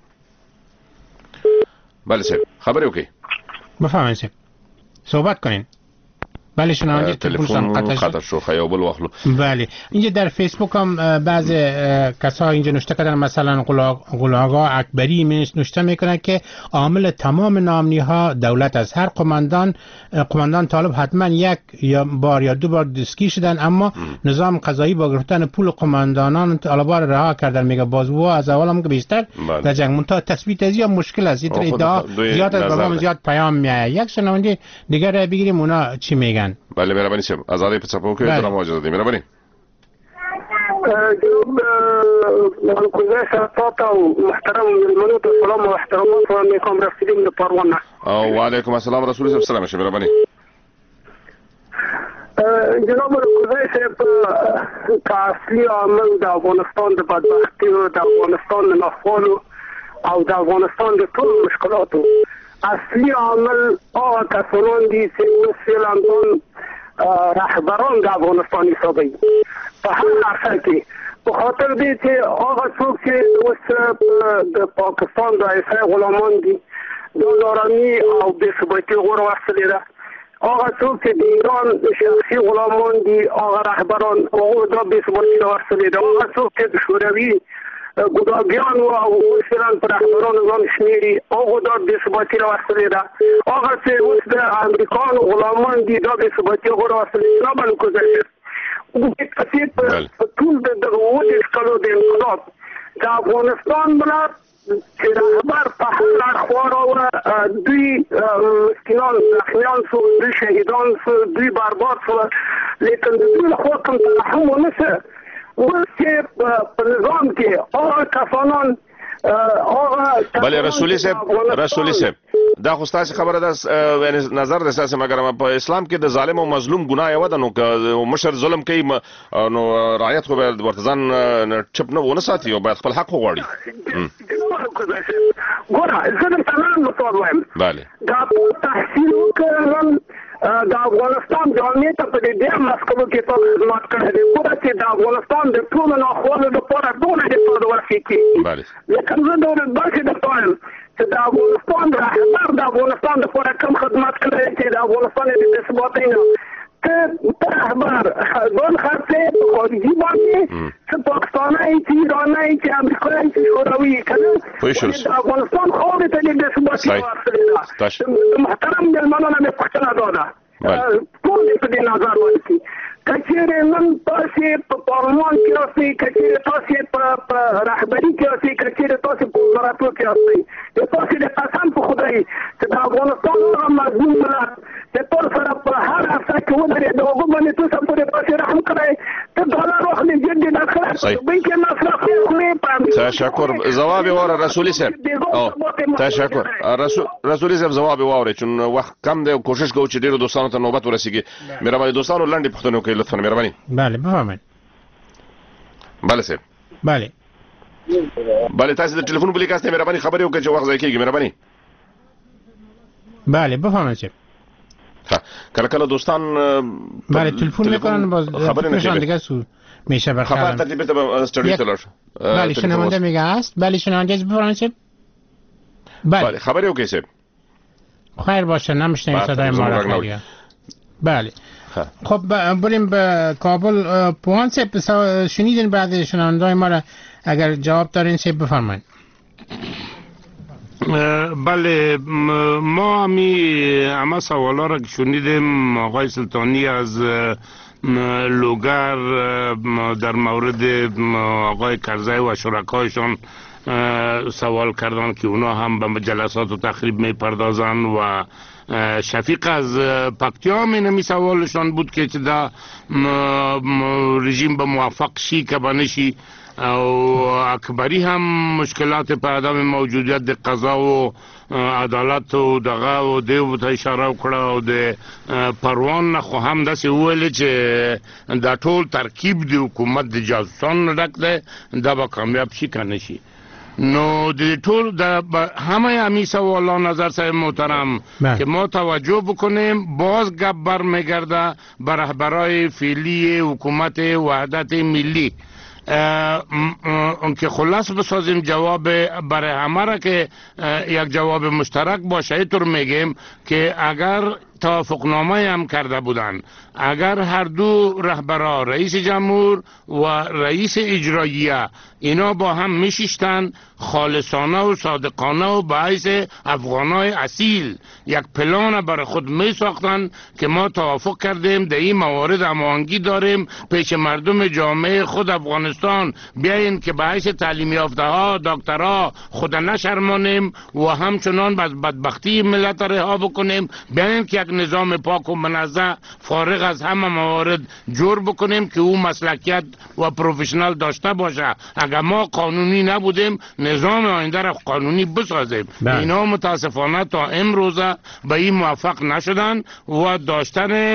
[SPEAKER 9] بله صاحب خبري وکړئ
[SPEAKER 8] بفرمایید صحبت کنین بله شنونده تلفن
[SPEAKER 9] قطع شد خیابل واخلو
[SPEAKER 8] بله اینجا در فیسبوک هم بعض کسا اینجا نوشته کردن مثلا غلاغا اکبری نوشته میکنن که عامل تمام نامنی ها دولت از هر قماندان طالب حتما یک بار یا 2 بار دستگیر شدن اما نظام قضایی با گرفتن پول قماندانان طالبان رها کردن میگه بازوها از اول هم که بیشتر در جنگ منتها تثبیت از این مشکل است این ادعا زیاد از برنامه زیاد پیام میاد یک شنونده دیگر بگیریم اونا چی میگن
[SPEAKER 9] بله مهرباني صاحب آزادۍ په څپو کې در موجود دي مهرباني
[SPEAKER 10] محترم المنوط السلام واحترامات وعليكم رفيدين لپاروانه
[SPEAKER 9] وعليكم السلام رسول الله صلی الله علیه و مهرباني
[SPEAKER 10] جناب رکوزای صاحب کا اصلي عامل د افغانستان د بدبختي او د افغانستان د ناخوالو او د افغانستان د ټولو مشکلاتو اصلي عامل هغه کسان دي چې اوس فعلا رهبران د افغانستان حسابي په هر اړخ کې په خاطر دې چې هغه څوک چې اوس د پاکستان د ایسای غلامان دي د نارامي او د ثباتي غوړ وسلې ده هغه څوک چې د ایران شخصي غلامان دي هغه رهبران هغه د بې ثباتي وسلې ده هغه څوک چې د شوروي ګډاګیان او اوسران پر رهبرانو ځان شمیري هغه د بې ثباتي وسلې ده هغه چې اوس د امریکایانو غلامان دي د بې ثباتي غوړ وسلې نه باندې کوزي او په ټول د وګړو کلو د انقلاب د افغانستان بلا چې رهبر په هر اړخ دوی مسکینان زخمیان شو دوی شهیدان شو دوی برباد شو لیکن د دوی خو کوم ترحم ونشي
[SPEAKER 14] اوس چې په نظام کې هغه کسانان
[SPEAKER 9] بله رسولي صاحب دا خو ستاسو خبره ده نظر د اساس مګر په اسلام کې د ظالم او مظلوم ګناه یو ده نو مشر ظلم کوي نو رعایت خو به ورتزان چپ نه ونه ساتي او باید خپل حق وغواړي
[SPEAKER 14] ګوره زه د تمام مطور وایم
[SPEAKER 9] بله
[SPEAKER 14] دا تحصیل وکړم د افغانستان جامعه ته په دې مسکلو کې تاسو خدمت کړی دی ګوره چې د افغانستان د ټولو ناخوالو لپاره ټول حفاظت ورکړي
[SPEAKER 9] بله
[SPEAKER 14] لکه زه د داسې د وایم چې د افغانستان رهبر د افغانستان لپاره کوم خدمت کړی چې د افغانستان د ثبات ته رهبر ځان خرڅې په خارجي باندې چې پاکستاني چې ایراني چې امریکایي چې شوروي کنه د افغانستان خاورې ته د ثبات ورسېده د محترم مېلمانو نه پوښتنه ده ټول په دې نظر ورکړي کچېرې نن تاسې په پارلمان کې اوسئ کچېرې تاسې په رهبري کې اوسئ کچېرې تاسې په وزارتو کې اوسئ تاسې د قسم په خدای چې د افغانستان هغه مظلوم ملت چې ټول سره په هر هفته کې ودرېد هغه باندې تاسو پورې تاسې رحم کړی ته ډالر واخلې جدي داخله دوی کې مصرف خورې
[SPEAKER 9] تشکر جواب واره رسولي صاحب تشکر رسولي صاحب جواب واره چون وخت کم دی کوشش کوو چې ډیرو دوستانو ته نوبت ورسیږي مهرباني دوستانو لنډې پوښتنې وکړئ لطفا مهرباني
[SPEAKER 8] بله بفرمایئ
[SPEAKER 9] بله صاحب
[SPEAKER 8] بله
[SPEAKER 9] بله تاسو د ټلیفون بلې کاستې مهرباني خبرې وکړئ چې وخت ضایع کېږي مهرباني
[SPEAKER 8] بله بفرمایئ صاحب
[SPEAKER 9] کله کله دوستان
[SPEAKER 8] بله تلفن میکنن باز خبرشان دیگه میشه بخیر
[SPEAKER 9] خبر ترتیب به استودیو تلار
[SPEAKER 8] بله شنونده میگه است بله شنونده بفرمایید صاحب
[SPEAKER 9] بله خبری اوکی صاحب
[SPEAKER 8] خیر باشه نمیشنیم صدای ما را بله خب بریم به کابل پوهان صاحب شنیدین بعد شنونده ما را اگر جواب دارین صاحب بفرمایید
[SPEAKER 13] بله ما همه سوالا را شنیدیم آقای سلطانی از لوگر در مورد آقای کرزی و شرکایشان سوال کردن که اونا هم به جلسات و تخریب می پردازن و شفیق از پکتیا می سوالشان بود که در رژیم به موفق شی که بنشی او اکبری هم مشکلات په عدم موجودیت د قضا او عدالت او دغه او دیو ته اشاره وکړه او د پروان نه خو هم داسې وویل چې دا ټول ترکیب د حکومت د جاسوسان ډک دی دا به کامیاب شي که نه شي نو د ټول د همه همی سوالا نظر صاحب محترم که ما توجه بکنیم باز گپ برمیگرده به رهبرای فعلی حکومت وحدت ملی که خلاص بسازیم جواب برای همه را که یک جواب مشترک باشه اینطور میگیم که اگر توافقنامه هم کرده بودن اگر هر دو رهبرا رئیس جمهور و رئیس اجراییه اینا با هم میشیشتن خالصانه و صادقانه و به حیث افغانای اصیل یک پلان برای خود می ساختن که ما توافق کردیم در این موارد هماهنگی داریم پیش مردم جامعه خود افغانستان بیاین که به حیث تعلیم یافته ها دکترها خود نشرمانیم و همچنان بدبختی ملت رها بکنیم بیاین که یک نظام پاک و منظم فارغ از همه موارد جور بکنیم که او مسلکیت و پروفشنال داشته باشه اگر ما قانونی نبودیم نظام آینده را قانونی بسازیم اینا متاسفانه تا امروزه به این موفق نشدن و داشتن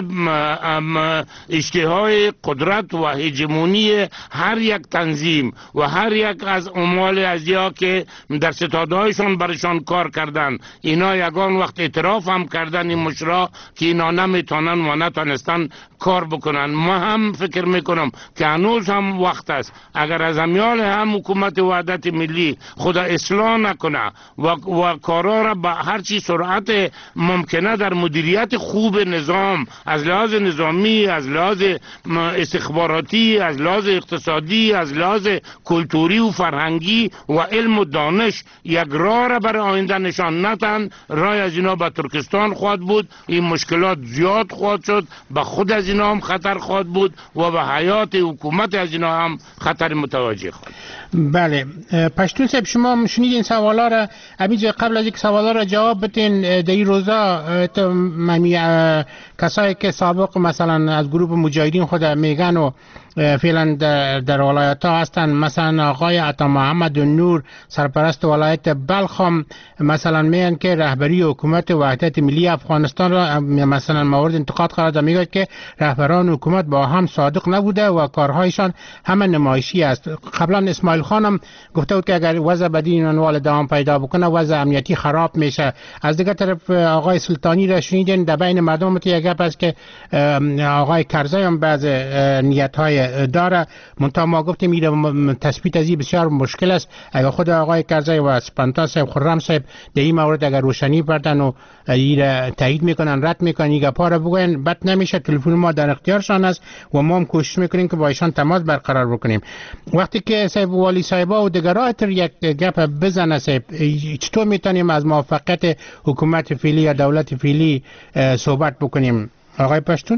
[SPEAKER 13] اشتهای قدرت و هژمونی هر یک تنظیم و هر یک از اموال ازیا که در ستادهایشان برشان کار کردن اینا یگان وقت اعتراف هم کردن این مشرا که اینا نمیتونن و نتونستن کار بکنن ما هم فکر میکنم که هنوز هم وقت است اگر از امیال هم حکومت وحدت ملی خدا اصلاح نکنه و کارا را به هر چی سرعت ممکنه در مدیریت خوب نظام از لحاظ نظامی از لحاظ استخباراتی از لحاظ اقتصادی از لحاظ کلتوری و فرهنگی و علم و دانش یک راه را برای آینده نشان ندن راه از اینا به ترکستان خواهد بود این مشکلات زیاد خواهد شد به خود از اینا هم خطر خواهد بود و به حیات حکومت از اینا هم خطر متوجه خواهد.
[SPEAKER 8] بله پشتون صاحب شما شنیدین سوالا را ابیج قبل از یک سوالا را جواب بدین در این روزا کسایی که سابق مثلا از گروه مجاهدین خود میگن و فعلا در ولایت ها هستند. مثلا آقای عطا محمد نور سرپرست ولایت بلخ هم مثلا میگن که رهبری حکومت وحدت ملی افغانستان را مثلا مورد انتقاد قرار داده. میگه که رهبران حکومت با هم صادق نبوده و کارهایشان همه نمایشی است. قبلا اسماعیل خان هم گفته بود که اگر وضع بدین عنوان دوام پیدا بکنه وضع امنیتی خراب میشه. از دیگه طرف آقای سلطانی را شنیدین در بین مردم یک گپ است که آقای کرزی هم بعض نیت‌های داره، منتها ما گفتیم این تثبیت از این بسیار مشکل است. اگر خود آقای کرزی و سپانتا صاحب خرم صاحب در این مورد اگر روشنی بردن و این تایید میکنن رد میکنن این گپا را بگوین بد نمیشه. تلفن ما در اختیارشان است و ما هم کوشش میکنیم که با ایشان تماس برقرار بکنیم. وقتی که صاحب والی صاحبا و دیگرها تر یک گپ بزنه صاحب چطور میتونیم از موفقیت حکومت فعلی یا دولت فعلی صحبت بکنیم آقای پشتون؟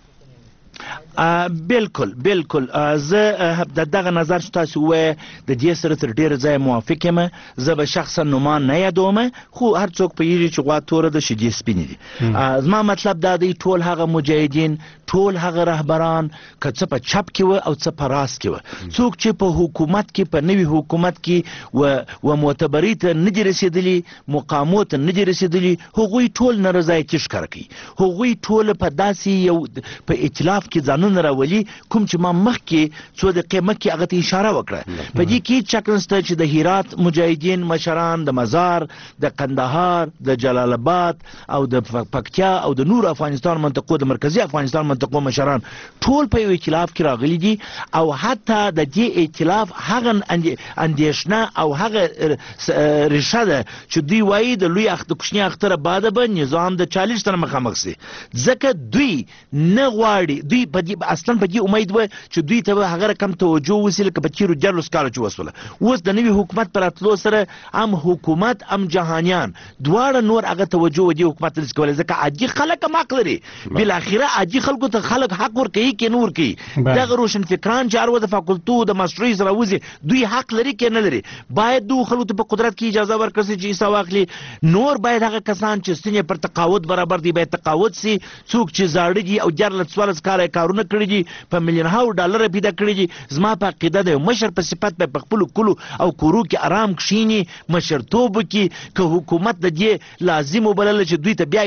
[SPEAKER 15] بالکل زه د دغه نظر چې تاسو وایي د دې سره تر ډیره ځای موافق یم. زه به شخصا نومان نه یادوم خو هر څوک پوهیږي چې غوا توره د شیدې سپینې دي. زما مطلب دا دی ټول هغه مجاهدین ټول هغه رهبران که څه په چپ کې وه او څه په راست کې وه څوک چې په حکومت کې په نوي حکومت کې و معتبرۍ ته نه دي رسېدلي مقامو ته نه دي رسېدلي هغوی ټول نارضایتي ښکاره کوي. هغوی ټول په داسې یو په ائتلاف کې ځانونه راولي کوم چې ما مخکې څو دقیقې مخکې هغه ته اشاره وکړه. په دې کې هېڅ شک نشته چې د هرات مجاهدین مشران د مزار د قندهار د جلال آباد او د پکتیا او د نور افغانستان منطقو د مرکزي افغانستان منطقو مشران ټول په یو ائتلاف کې راغلي دي او حتی د دې ائتلاف هغه اندېښنه او هغه ریشه ده چې دوی وایي د لوی کوچني اختره بعده به نظام د 40 سره مخامخ سي ځکه دوی نه غواړي دوی په دې اصلا په دې امید و چې دوی ته به هغه رقم توجه وسیله که په تیرو 14 کالو چې وسوله. اوس د نوي حکومت پر راتلو سره هم حکومت هم جهانیان دواړه نور هغه توجه و دې حکومت نشي کولی ځکه عادي خلک هم حق لري. بالاخره عادي خلکو ته خلک حق ورکوي که نه ورکوي. دغه روشنفکران چې هر وخت د فاکولټو د ماسټرۍ سره وځي دوی حق لري که نه لري. باید دو خلکو ته په قدرت کې اجازه ورکړل سي چې حصه واخلي. نور باید هغه کسان چې ستنې پر تقاعد برابر دي باید تقاعد سي. څوک چې زاړه دي او 14 کاله کارونه کړي دي په میلیونها ډالر پیدا کړي دي زما په عقیده د مشر په صفت په خپلو کلو او کورو کې آرام کښیني مشرتوب وکړي. که حکومت د دې لازم وبلله چې دوی ته بیا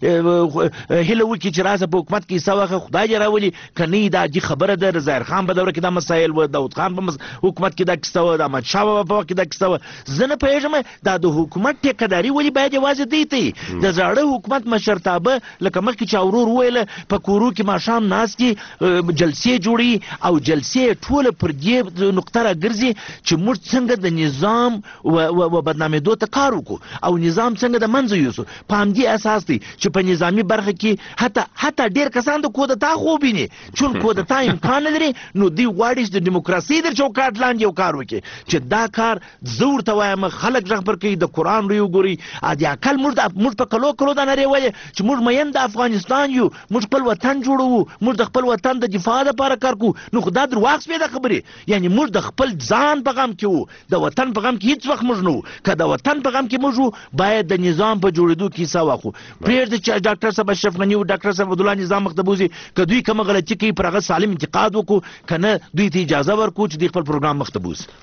[SPEAKER 15] هیله وکړي چې راځه په حکومت کې حصه واخله خدای دې راولي که نه دا عجیب خبره ده. ظاهر خان په دوره کې دا مسایل و داود خان په حکومت کې دا کیسه وه د احمدشاه بابا په وخت کې دا کیسه وه. زه نه پوهېږم دا د حکومت ټیکهداري ولې باید یوازې دوی ته وي. د زاړه حکومت مشرتابه لکه مخکې چې ورور وویله په کورو کې ماښام ناست دي جلسې جوړي او جلسې ټوله پر دې نقطه راګرځي چې موږ څنګه د نظام و بدنامېدو ته کار وکړو او نظام څنګه د منځه یوسو. په همدې اساس دی چې په نظامي برخه کې حتی ډېر کسان د کودتا خوب ویني چون کودتا امکان نه لري نو دوی غواړي چې د ډیموکراسۍ در چوکاټ لاندې یو کار وکړي چې دا کار زه ورته وایم خلک رهبر کوي د قرآن روی وګوري د عقل موږ په کلو دا نارې وایي چې موږ مین د افغانستان یو موږ خپل وطن جوړوو موږ د خپل وطن د دفاع لپاره کار کوو. نو خو دا درواغ شوې ده خبرې. یعنی موږ د خپل ځان په غم کې وو د وطن په غم کې هیڅ وخت موږ نه وو. که د وطن په غم کې موږ وو باید د نظام په جوړېدو کې حصه واخلو. پرېږدي چې ډاکټر صاحب اشرف غني او ډاکټر صاحب عبدالله نظام مخ ته بوځي که دوی کومه غلطي کوي پر هغه سالم انتقاد وکړو که نه دوی ته اجازه ورکړو چې دوی خپل پروګرام مخ ته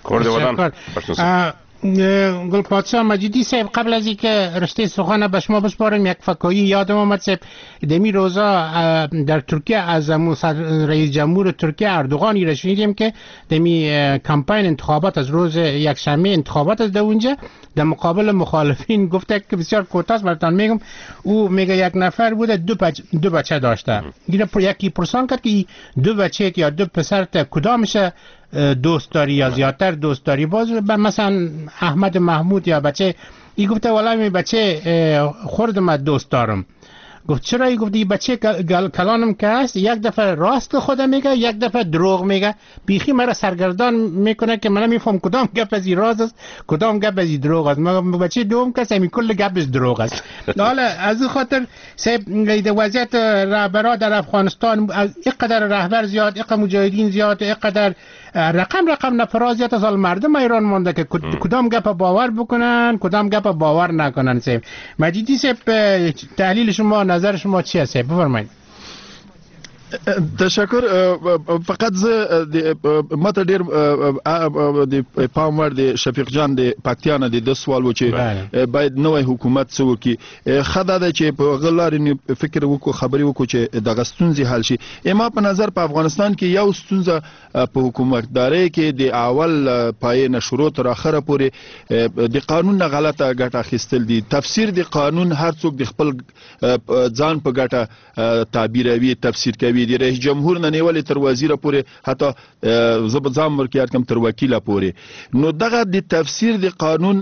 [SPEAKER 15] بوځي.
[SPEAKER 8] گل پادشاه مجیدی صاحب قبل از اینکه رشته سخن به شما بسپارم یک فکایی یادم آمد صاحب دمی روزا در ترکیه از رئیس جمهور ترکیه اردوغانی را شنیدیم که دمی کمپین انتخابات از روز یکشنبه انتخابات از اونجا در مقابل مخالفین گفته که بسیار کوتاست براتون میگم او میگه یک نفر بوده دو بچه داشته. یکی پرسان کرد که دو بچه یا دو پسر کدامش دوست داری یا زیادتر دوست داری. باز مثلا احمد محمود یا بچه ای گفته والا می بچه خوردم دوست دارم. گفت چرا؟ ای گفت این بچه کلانم که هست یک دفعه راست خودم میگه یک دفعه دروغ میگه. بیخی مرا سرگردان میکنه که من میفهم کدام گپ از این راست است کدام گپ از این دروغ است. مگه بچه دوم کس همین کل گپش دروغ است. حالا از این خاطر صاحب وضعیت رهبرا در افغانستان اینقدر رهبر زیاد اینقدر مجاهدین زیاد اینقدر رقم نفرازیت از مردم ایران مونده که کدام گپ باور بکنن کدام گپ باور نکنن. صاحب مجیدی صاحب تحلیل شما نظر شما چی است؟ بفرمایید.
[SPEAKER 16] تشکر. فقط زه ماته ډیر د پام وړ د شفیق جان د پکتیانه د سوال و چې باید نوې حکومت څه وکړي. خدای دا چې په غلارې فکر وکړو خبرې وکړو چې د غستونځي حل شي. اما په نظر په افغانستان کې یو ستونزه په حکومتداري کې د اول پای نه شروع تر اخره پورې د قانون نه غلطه ګټه اخیستل دي. تفسیر د قانون هر څوک د خپل ځان په ګټه تعبیروي تفسیر کوي. د رئیس جمهور نه نیولې تر وزیر پورې حتی زبځام ورکیار کم تر وکیل پورې. نو دغه د تفسیر د قانون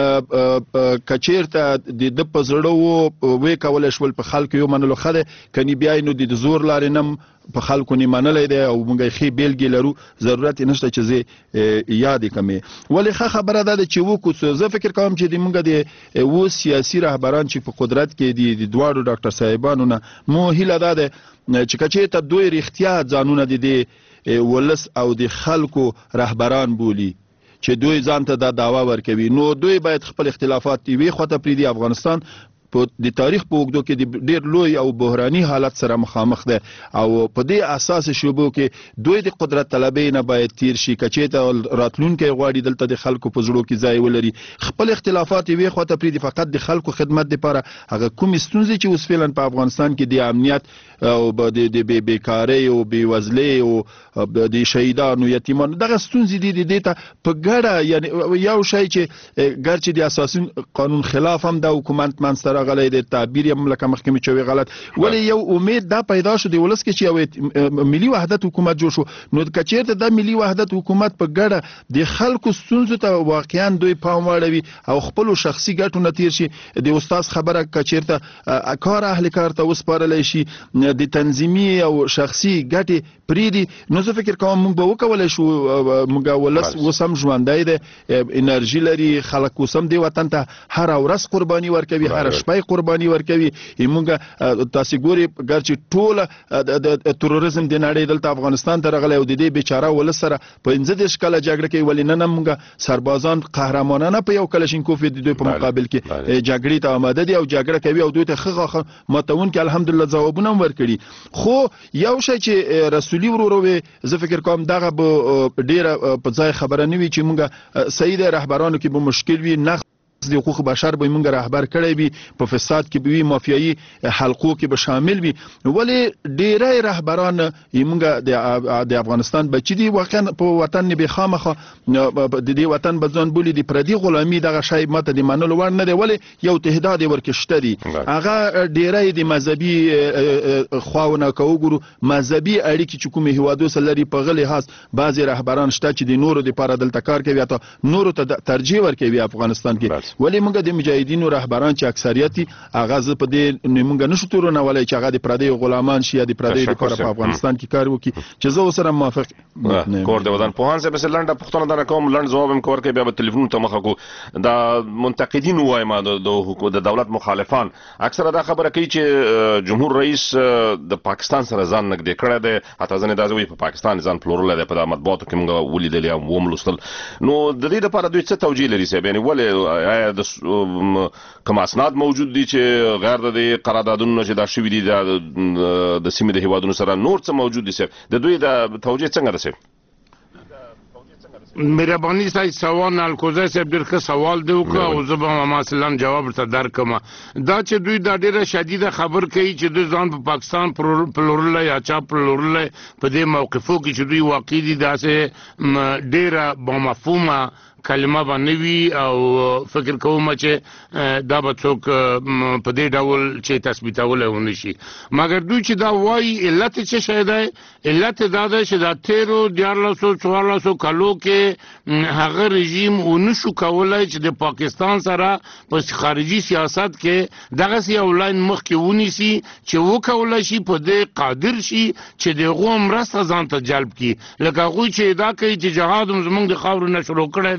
[SPEAKER 16] کچیرته د پزړو وې کول شول په خلکو یو منلو خده کني بیا نو د زور لارې نم په خلکو نه منلې ده او موږ خې بیلګې لرو ضرورت نشته چې زه یاد کمې. ولې خبره ده چې وکړو زه فکر کوم چې د موږ د و سیاسي رهبران چې په قدرت کې دي د دواړو ډاکټر صاحبانو نه مو هیله ده چې کچې ته دوی رښتیا ځانونه د ولس او د خلکو رهبران بولی چې دوی ځان ته دا داوا ورکوي نو دوی باید خپل اختلافات وي خو ته پریدي افغانستان په د تاریخ په اوږدو کې د ډیر لوی او بحراني حالت سره مخامخ ده او په دې اساس شوبو کې دوی د قدرت طلبۍ نه باید تیر شي کچې ته راتلونکي غواړي دلته د خلکو په زړه کې ځای ولري خپل اختلافات وي خو ته پریدي فقط د خلکو خدمت لپاره هغه کوم ستونزې چې اوس فعلا په افغانستان کې د امنیت او د بیکاری او بیوزلۍ او د شهیدانو یتیمانو دغه ستونزې دي ته په ګډه یعنی یو شی چې ګرچې د اساسي قانون خلاف هم د حکومت منځ غلې د تعبیر یې ملکه محکمې چوي غلط ولی یو امید دا پیدا شو دی ولس کې چې یو ملي وحدت حکومت جوړ شو نو کچېرته د ملي وحدت حکومت په ګډه د خلکو ستونزو ته واقعا دوی پام واړوي او خپل شخصي ګټو نه تیر شي د استاد خبره کچېرته کار اهل کار ته وسپارل شي د تنظیمي او شخصي ګټې پریدي نو زه فکر کوم موږ به وکولای شو موږ ولس وسم ژوندای دی انرژي لري خلک وسم دی وطن ته هر ورځ قرباني ورکوي هر شپه قرباني ورکوي موږ تاسو ګوري ګرچې ټول د تروریزم د نړۍ دلته افغانستان ته راغلی او د دې بیچاره ولس سره په 15 کاله جګړه کې ولې نه موږ سربازان قهرمانانه په یو کلشینکوف د دوی په مقابل کې جګړې ته آماده دي او جګړه کوي او دوی ته خغه متون کې الحمدلله ځوابونه ورکړي خو یو شی چې رسولي وروروي زه فکر کوم دغه به ډیره په ځای خبره نه وي چې موږ صحیح د رهبرانو کې به مشکل وي نه د حقوق بشر به موږ رهبر کړی وي په فساد کې به وي مافیایي حلقو کې به شامل وي ولې ډیری رهبران موږ د افغانستان بچی دي واقعا په وطن به خامخه د دې وطن بځون بولی د پردي غلامي دغه شی ماته د منلو ور نه دی ولې یو تهداد ورکشته دي هغه ډیری د مذهبي خواونه کوګرو مذهبي اړیکې چې کومه هوادو سره لري په غلي خاص بعضي رهبران شته چې د نورو لپاره دلته کار کوي ته نورو ته ترجیح ورکوي افغانستان کې ولی موږ د مجاهدینو رهبران چې اکثریت اغاز په دې موږ نشو تورونه ولای چې هغه د پردي غلامان شي د پردي لپاره په افغانستان کې کار وکړي چې زه سره موافق
[SPEAKER 9] کور د ودان په هانسه بس لنډه پښتنه در کوم لنډ جواب هم کور کوي بیا په ټلیفون ته مخه کو د منتقدین وایم د حکومت د دولت مخالفان اکثره دا خبره کوي چې جمهور رئیس د پاکستان سره ځان نږدې کړی دی حتی ځنه دا وی په پاکستان ځان پلورل دی په مطبوعاتو کې موږ ولیدل یا وملوستل نو د دې لپاره دوی څه توجیه لري سي یعنی ولې د کوم اسناد موجود دي چې غیر د قراردادونو چې دا شوی دي د سیمې د هیوادونو سره نور څه موجود دي د دوی د توجیه څنګه ده سي
[SPEAKER 13] مهرباني صاحب سوال الکوزه صاحب ډېر ښه سوال دی وکړه او زه به مثلا جواب ورته درکم دا چې دوی دا ډېره شدیده خبر کوي چې دوی ځان په پاکستان پلورل یا چا پلورل په دې موقفو کې چې دوی واقع دي داسې ډېره بامفهومه کلمه باندې وی او فکر کوم چې دا به څوک په دې ډول چې تثبیتول ونه شي مګر دوی چې دا وایي علت څه شی دی علت دا ده چې دا 13 کالو کې هغه رژیم ونشو کولای چې د پاکستان سره په خارجي سیاست کې دغه سی اولین مخ کې ونیسي چې وکولای شي په دې قادر شي چې د غو مرسته ځان ته جلب کړي لکه غوي چې دا کوي چې جهاد زمونږ د خاور نه شروع کړی دی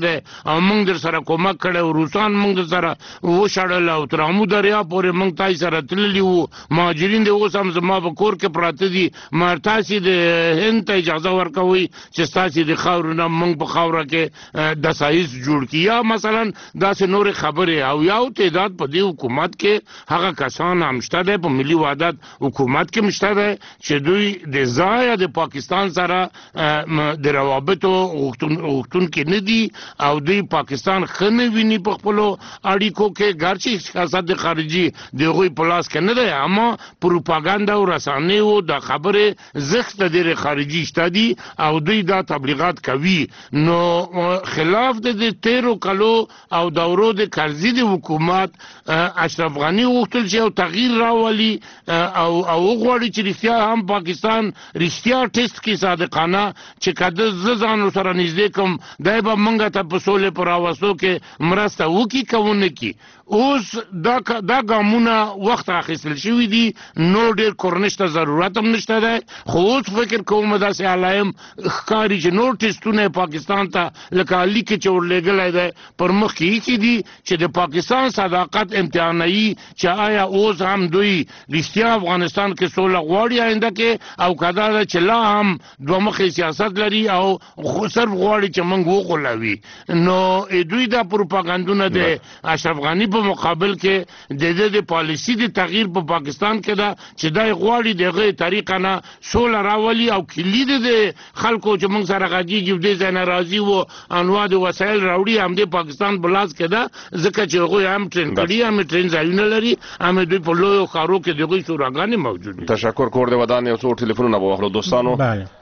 [SPEAKER 13] دی او موږ در سره کومک کړی او روسان موږ در سره وشړل او تر امو دریا پورې موږ تاسو سره تللی وو مهاجرین دی اوس هم زما په کور کې پراته دي مار تاسو د هند ته اجازه ورکوي چې تاسو د خاور نه موږ په خاور کې د سایز جوړ کیا مثلا داسې نور خبره او یو تعداد په دې حکومت کې هغه کسان هم شته د په ملي وحدت حکومت کې مشته ده چې دوی د ځای د پاکستان سره د روابطو وختون کې نه دي او دوی پاکستان خنه ویني په خپل اړیکو کې ګرچې سیاست خارجي دغه په لاس کې نه ده اما پروپاګاندا او رسانې او د خبره زخت د خارجي شته دي او دوی دا تبلیغات کوي نو خلاف د 13 کلو او دورو د کرزي د حکومت اشرف غنی وختل چې او تغییر راولي او غواړي چې رښتیا هم پاکستان رښتیا ټیسټ کې صادقانه چې کده ځان سره نږدې کوم دای به منګه ته په سولې پر اوسو کې مرسته وکي کوونه کی اوس دا ګامونه وخت اخیستل شوی دي نو ډېر کورنش ته ضرورت هم نشته ده خو اوس فکر کوم دا سه علایم ښکاری چې نور ټیسټونه پاکستان ته لکه علي کې چور لګلای ده پر مخ کې دي چې د پاکستان صداقت امتحاني چې آیا اوس هم دوی رښتیا افغانستان کې سوله غواړي آینده کې او کدا چې لا هم دوه مخې سیاست لري او صرف غواړي چې موږ وغولوي نو دوی دا پروپاګاندا د اشرف غنی په مقابل کې د پالیسی د تغییر په پاکستان کې دا چې دای غواړي دغه طریقه نه سوله راولي او کلید د خلکو چې موږ سره غږیږي د ځای ناراضي وو انواع د وسایل راوړي هم د پاکستان بلاس کې دا ځکه چې هغه هم ټرین کړي هم ټرین ځایونه لري هم دوی په لویو ښارو کې دغه شوراګانې موجود دي
[SPEAKER 9] تشکر کور د ودان یو څو ټلیفونونه به واخلو دوستانو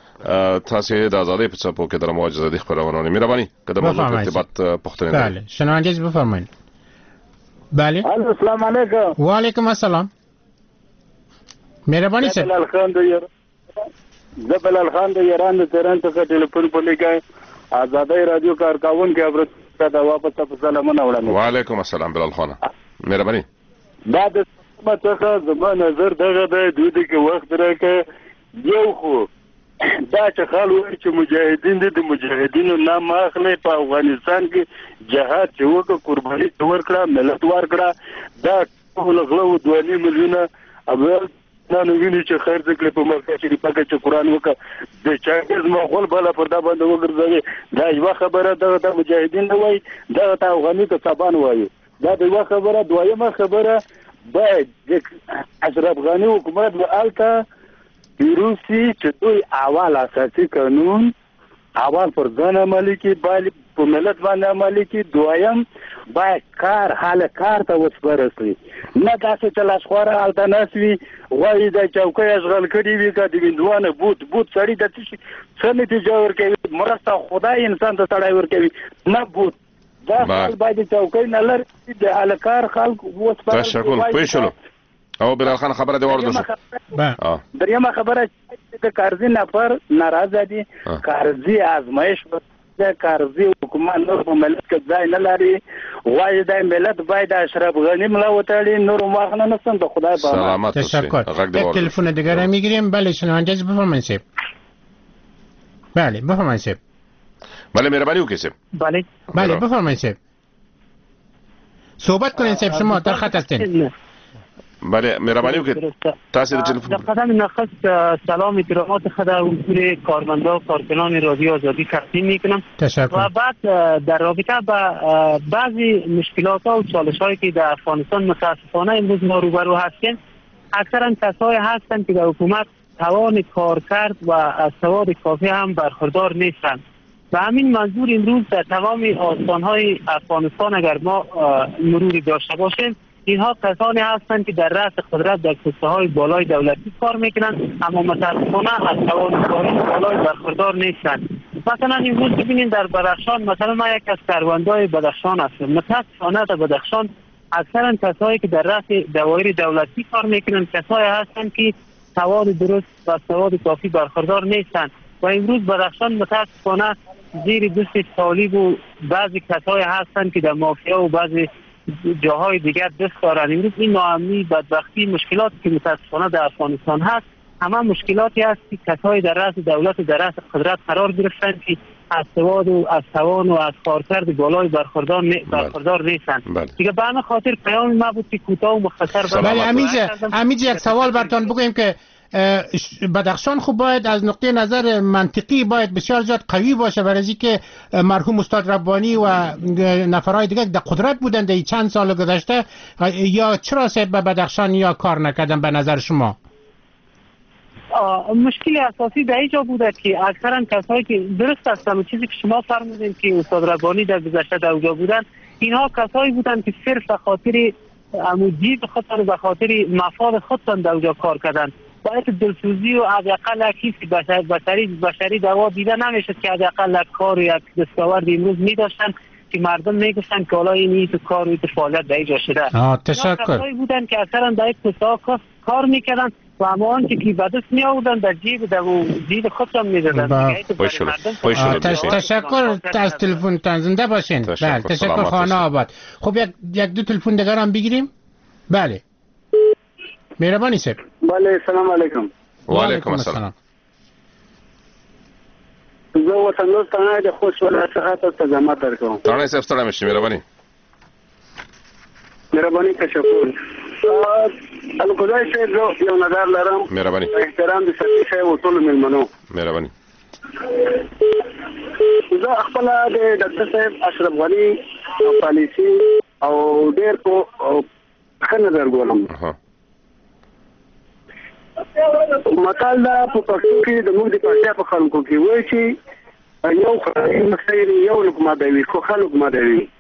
[SPEAKER 9] تاسو د آزادۍ په څپو کې در مواجهه دي خبرونه مهرباني قدم موضوع ارتباط پختنه
[SPEAKER 8] بله شنوانجز بفرمایید بله
[SPEAKER 14] السلام علیکم
[SPEAKER 8] و علیکم السلام مهرباني سر
[SPEAKER 14] بلال خان د ایران د تهران څخه ټلیفون په لګای آزادۍ رادیو کارکون کې خبرته دا واپس په سلامونه وړاندې
[SPEAKER 9] و علیکم السلام بلال خان مهرباني
[SPEAKER 14] دا د څخه زما نظر دغه د دوی کې وخت راکې یو خو دا چې خلک وایي چې مجاهدین دي د مجاهدینو نام اخلي په افغانستان کې جهاد چې وکړه قرباني ورکړه ملت ورکړه دا ټول غلو 2 میلیونه اول نن ویني چې خیر ذکر په مکه شریفه کې چې قران وکړه د چاګز مغول بل پر دا باندې وګرځي دا یو خبره د مجاهدین دی وای دا د افغاني ته تبان وای دا د یو خبره دویمه خبره باید د اشرف غنی حکومت له الته روسي چې دوی اول اساسي قانون اول پر ځان عملي کې باید په ملت باندې عملي کې دویم باید کار حال کار ته وسپارسي نه داسې چې لاشخواره التناسوي وایي د چوکۍ اشغال کړي وي که د ویندوانه بوت سړي د څه نتیجه ورکوي مرسته خدای انسان ته سړی ورکوي نه بوت دا خلک باید چوکۍ نه لري د حال کار خلک وسپارسي
[SPEAKER 9] تشکر پېښلو او بلال خان خبره دی ورته شو
[SPEAKER 14] دریمه خبره د کارزي نفر ناراضه دي کارزي آزمایش د کارزي حکومت نور په ملت کې ځای نه لري وایي د ملت باید اشرف غنی ملا وتاړي نور واخنه نسن د خدای په
[SPEAKER 9] امان
[SPEAKER 8] تشکر یک تلفن دیگر میگیریم بله شنوانجز بفرمایید بله بفرمایید
[SPEAKER 9] بله مهربانی وکړئ
[SPEAKER 8] بله بفرمایید صحبت کنین صاحب شما در خط هستین
[SPEAKER 9] بله مهربانی وکړئ تاسو د تلفن
[SPEAKER 20] در قدم نخست سلام احترامات خود حضور کارمندا و کارکنان رادیو آزادی تقدیم میکنم و بعد در رابطه با بعضی مشکلات ها و چالش هایی که در افغانستان متاسفانه امروز ما روبرو هستیم اکثرا کسایی هستند که در حکومت توان کار کرد و از سواد کافی هم برخوردار نیستند و همین منظور امروز در تمام آستانهای افغانستان اگر ما مروری داشته باشیم اینها کسانی هستند که در رأس قدرت در پست‌های بالای دولتی کار میکنند اما متاسفانه از توان کاری بالای برخوردار نیستند. مثلا امروز ببینید در بدخشان مثلا ما یک از کاروندای بدخشان هستم متاسفانه در بدخشان اکثرا کسایی که در رأس دوایر دولتی کار میکنند کسایی هستند که سواد درست و سواد کافی برخوردار نیستند و امروز بدخشان متاسفانه زیر دست طالب و بعضی کسایی هستند که در مافیا و بعضی جاهای دیگر دست دارند. امروز این ناامنی بدبختی مشکلات که متاسفانه در افغانستان هست همه مشکلاتی است که کسای در رأس دولت و در رأس قدرت قرار گرفتند که از سواد و از توان و از کارکرد بالای برخوردار نیستند. دیگه به همه خاطر پیام ما بود که کوتاه و مختصر.
[SPEAKER 8] بله امیج یک سوال براتون بگویم که بدخشان خوب باید از نقطه نظر منطقی باید بسیار زیاد قوی باشه، برای اینکه مرحوم استاد ربانی و نفرهای دیگه در قدرت بودن در چند سال گذشته، یا چرا به بدخشان یا کار نکردن به نظر شما؟
[SPEAKER 20] مشکل اساسی در اینجا بوده که اکثرا کسایی که درست هستن و چیزی که شما فرمودین که استاد ربانی در گذشته در اونجا بودن، اینها کسایی بودن که صرف به خاطر جیب خودشان و به خاطر مفاد خودشان در اونجا کار کردن. باید دلسوزی و حداقل کسی بشری دوا دیده نمیشد که حداقل کار و یک دستاورد امروز می‌داشتن که مردم میگفتن که حالا این تو کار و تو فعالیت در اینجا شده.
[SPEAKER 8] تشکر.
[SPEAKER 20] کسایی بودن که اکثرا در این کار میکردن و اما آنچه که به دست می آوردن در جیب خودشان می‌زدن.
[SPEAKER 8] تشکر از تلفن زنده باشین. بله تشکر خانه آباد. خب یک دو تلفن دیگر هم بگیریم. بله مهربانی صاحب.
[SPEAKER 14] بله سلام علیکم.
[SPEAKER 9] و علیکم السلام.
[SPEAKER 14] زه وطندوست تانه د خوش ولایت څخه ته زحمت درکوم.
[SPEAKER 9] تانه صاحب ستړی مشي مهرباني.
[SPEAKER 14] مهرباني تشکر. الکودای صاحب یو نظر لرم.
[SPEAKER 9] مهرباني.
[SPEAKER 14] احترام د سفیر صاحب او ټول مېلمنو.
[SPEAKER 9] مهرباني.
[SPEAKER 14] زه خپل د ډاکټر صاحب اشرف غني پالیسي او ډېر کو ښه نظر ګورم. مقال دا په پښتو کې د موږ د پښتو په خلکو کې وایي چې یو خدای مسیر یو حکومت دی خو خلک مدوي.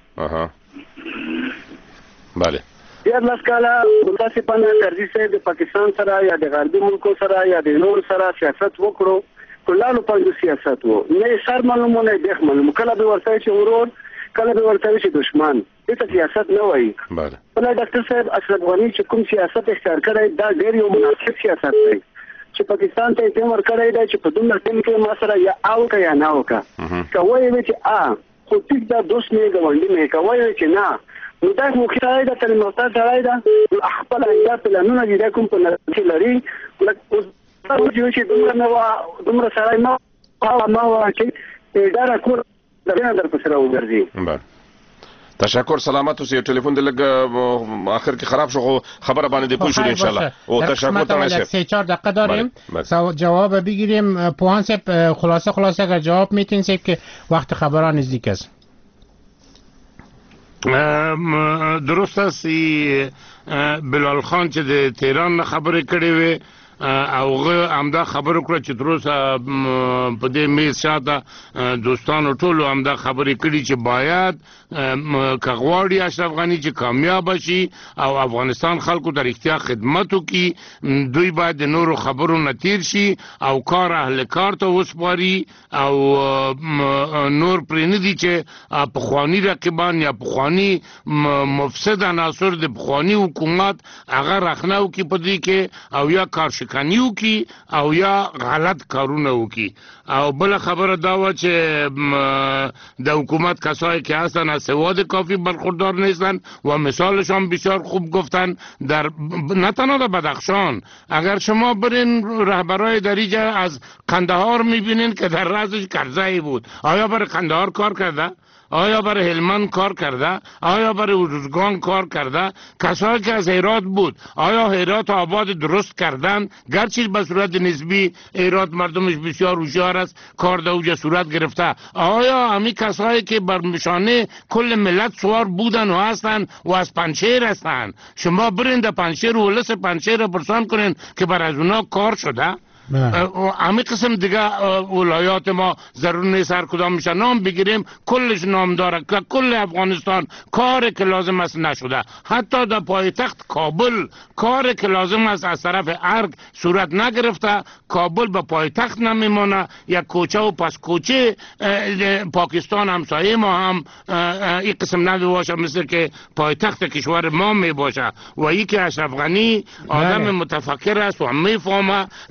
[SPEAKER 9] بله.
[SPEAKER 14] یا لاس کاله داسې پناه ترجیح سره د پاکستان سره یا د غربي ملکو سره یا د نور سره سیاست وکړو، کلانو په سیاست وو نه سر معلومونه دیخ معلوم کله به ورته چې ورور کله به ورته چې دشمن دې سیاست نه وایي.
[SPEAKER 9] بله.
[SPEAKER 14] بل ډاکټر صاحب اشرف غني چې کوم سیاست اختیار کړی دا ډېر یو مناسب سیاست دی چې پاکستان ته یې ور کړی دی چې په دومره ټیم کې ما سره یا او که یا نه وکا کوي چې خو ټیک دا دوست نه غونډې نه کوي چې نه نو دا مو خیال دا تل نو تا راځي دا خپل دا پلانونه دي کوم په نظر لري لکه اوس چې دومره سره ما چې دا راکور دا در پسره وګرځي.
[SPEAKER 9] بله تشکر. سلامت اوسئ. ټلیفون دې لږ اخر کې خراب شو خو خبره باندې پوه شو ان شاء الله. او تشکر تمام.
[SPEAKER 8] 3-4 دقیقه داریم جواب بگیریم. پوهان صاحب خلاصه اگر جواب میتین صاحب که وقت خبران نزدیک است.
[SPEAKER 13] درست است بلال خان چې د تهران خبرې کړې وې اوغه همدا خبرو کړ چې دروسه په دې میز شاته دوستانو ټولو همدا خبرې کړي چې باید کغواړي اشرف غني چې کامیاب شي او افغانستان خلکو ته رښتیا خدمت وکړي، دوی باید د نورو خبرو نه تیر شي او کار اهل کار ته وسپاري او نور پرې نه دي چې پخواني رقیبان یا پخواني مفسد عناصر د پخواني حکومت هغه رخنه وکړي په دې کې او یا کار کنیو کی او یا غلط کارونه وکي. او بل خبره دا و چې د حکومت کسایی که هستن از سواد کافی برخوردار نیستن و مثالشان بسیار خوب گفتن در نه تنها در بدخشان. اگر شما برین رهبرای دریجه از قندهار میبینین که در رأسش کرزی بود، آیا برای قندهار کار کرده؟ آیا برای هلمند کار کرده؟ آیا برای ارزگان کار کرده؟ کسایی که از هرات بود آیا هرات آباد درست کردن؟ گرچه به صورت نسبی هرات مردمش بسیار هوشیار است، کار در اوجه صورت گرفته. آیا همین کسایی که بر نشانه کل ملت سوار بودن و هستن و از پنجشیر هستن، شما برین در پنجشیر و ولس پنجشیر رو پرسان کنین که بر از اونا کار شده؟ همین قسم دیگه ولایات ما ضرور نیست هر کدام میشه نام بگیریم کلش نام داره که کل افغانستان کار که لازم است نشده. حتی در پایتخت کابل کار که لازم است از طرف ارگ صورت نگرفته. کابل به پایتخت نمیمونه، یک کوچه و پس کوچه پاکستان همسایه ما هم این قسم نمی باشه مثل که پایتخت کشور ما می باشه. و یکی اشرف غنی آدم متفکر است و میفهمه در هیچ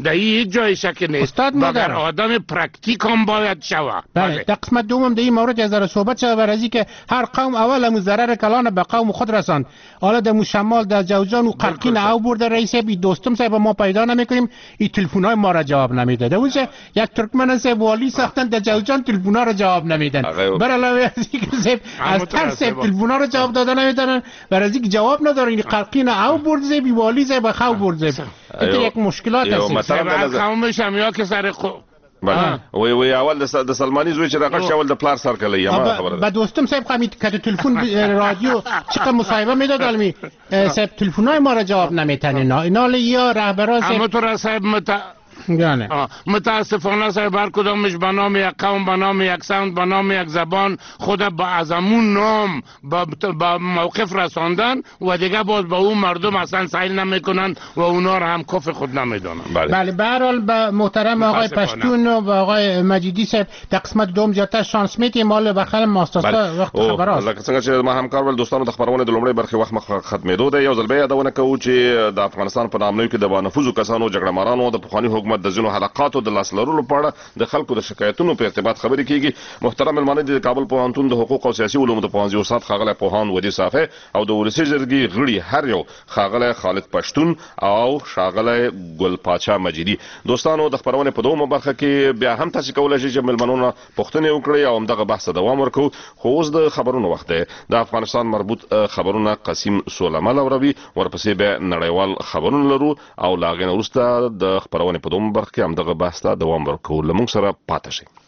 [SPEAKER 13] تئوری جایش که نیست مگر آدم پرکتیک هم باید شود.
[SPEAKER 8] بله در قسمت دوم در این مورد از صحبت شد بر ازی که هر قوم اول همون ضرر کلان به قوم خود رساند. حالا در شمال در جوزجان و قرقین او برده رئیس بی دوستم صاحب ما پیدا نمیکنیم این تلفن‌های ما را جواب نمیده. دوست یک ترکمن صاحب والی ساختن در جوزجان تلفن‌ها را جواب نمیدن. بر علاوه از اینکه از ترس تلفن‌ها را جواب دادن نمیدن بر از اینکه جواب نداره این قرقین او برده بی والی صاحب خو برده. این یک مشکلات است.
[SPEAKER 13] مثلا قومش هم یا که سر
[SPEAKER 9] بله وی اول د سلمانی زوی چې راغلی اول د پلار سر کله یا ما خبره
[SPEAKER 8] بعد دوستم صاحب قامید که تلفن رادیو چقدر مصاحبه میداد علمی صاحب تلفن‌های ما را جواب نمیتنه اینا یا رهبران
[SPEAKER 13] اما تو را صاحب متاسفانه صاحب هر کدامش به نام یک قوم به نام یک سمت به نام یک زبان خود با از همون نام با موقف رساندن و دیگه باز با اون مردم اصلا سعی نمیکنن و اونا را هم کف خود نمیدونن.
[SPEAKER 8] بله به هر حال به محترم آقای پشتون و آقای مجیدی صاحب در قسمت دوم زیاتر شانس میدیم مال بخل ماستاسا وقت خبراست.
[SPEAKER 9] لکه څنګه چې ما همکار ول دوستانو د خبرونه د لومړی برخه وخت ختمېدو دی یو ځل بیا یادونه کوو چې د افغانستان په نامنوي کې د بانفوذو کسانو جګړه مارانو د پخوانی حکومت د ځینو حلقاتو د لاس لرلو په اړه د خلکو د شکایتونو په ارتباط خبرې کیږي. محترم ملمانه د کابل پوهنتون د حقوق او سیاسي علومو د پوهنځي استاد ښاغلی پوهاند ودي صافی او د ولسي جرګې غړي هر یو ښاغلی خالد پشتون او ښاغلی ګل پاچا مجیدي. دوستانو د خبرونې په دومره برخه کې بیا هم تاسو کولای شئ چې ملمنونه پوښتنې وکړئ او همدغه بحث دوام ورکړو. خو اوس د خبرونو وخت دی. د افغانستان مربوط خبرونه قاسم سولمه لوروي ورپسې به نړیوال خبرونه لرو او لاغې نه وروسته د خبرونې په دومره برخه کې همدغه بحث ته دوام ورکول. لمونږ سره پاتې شئ.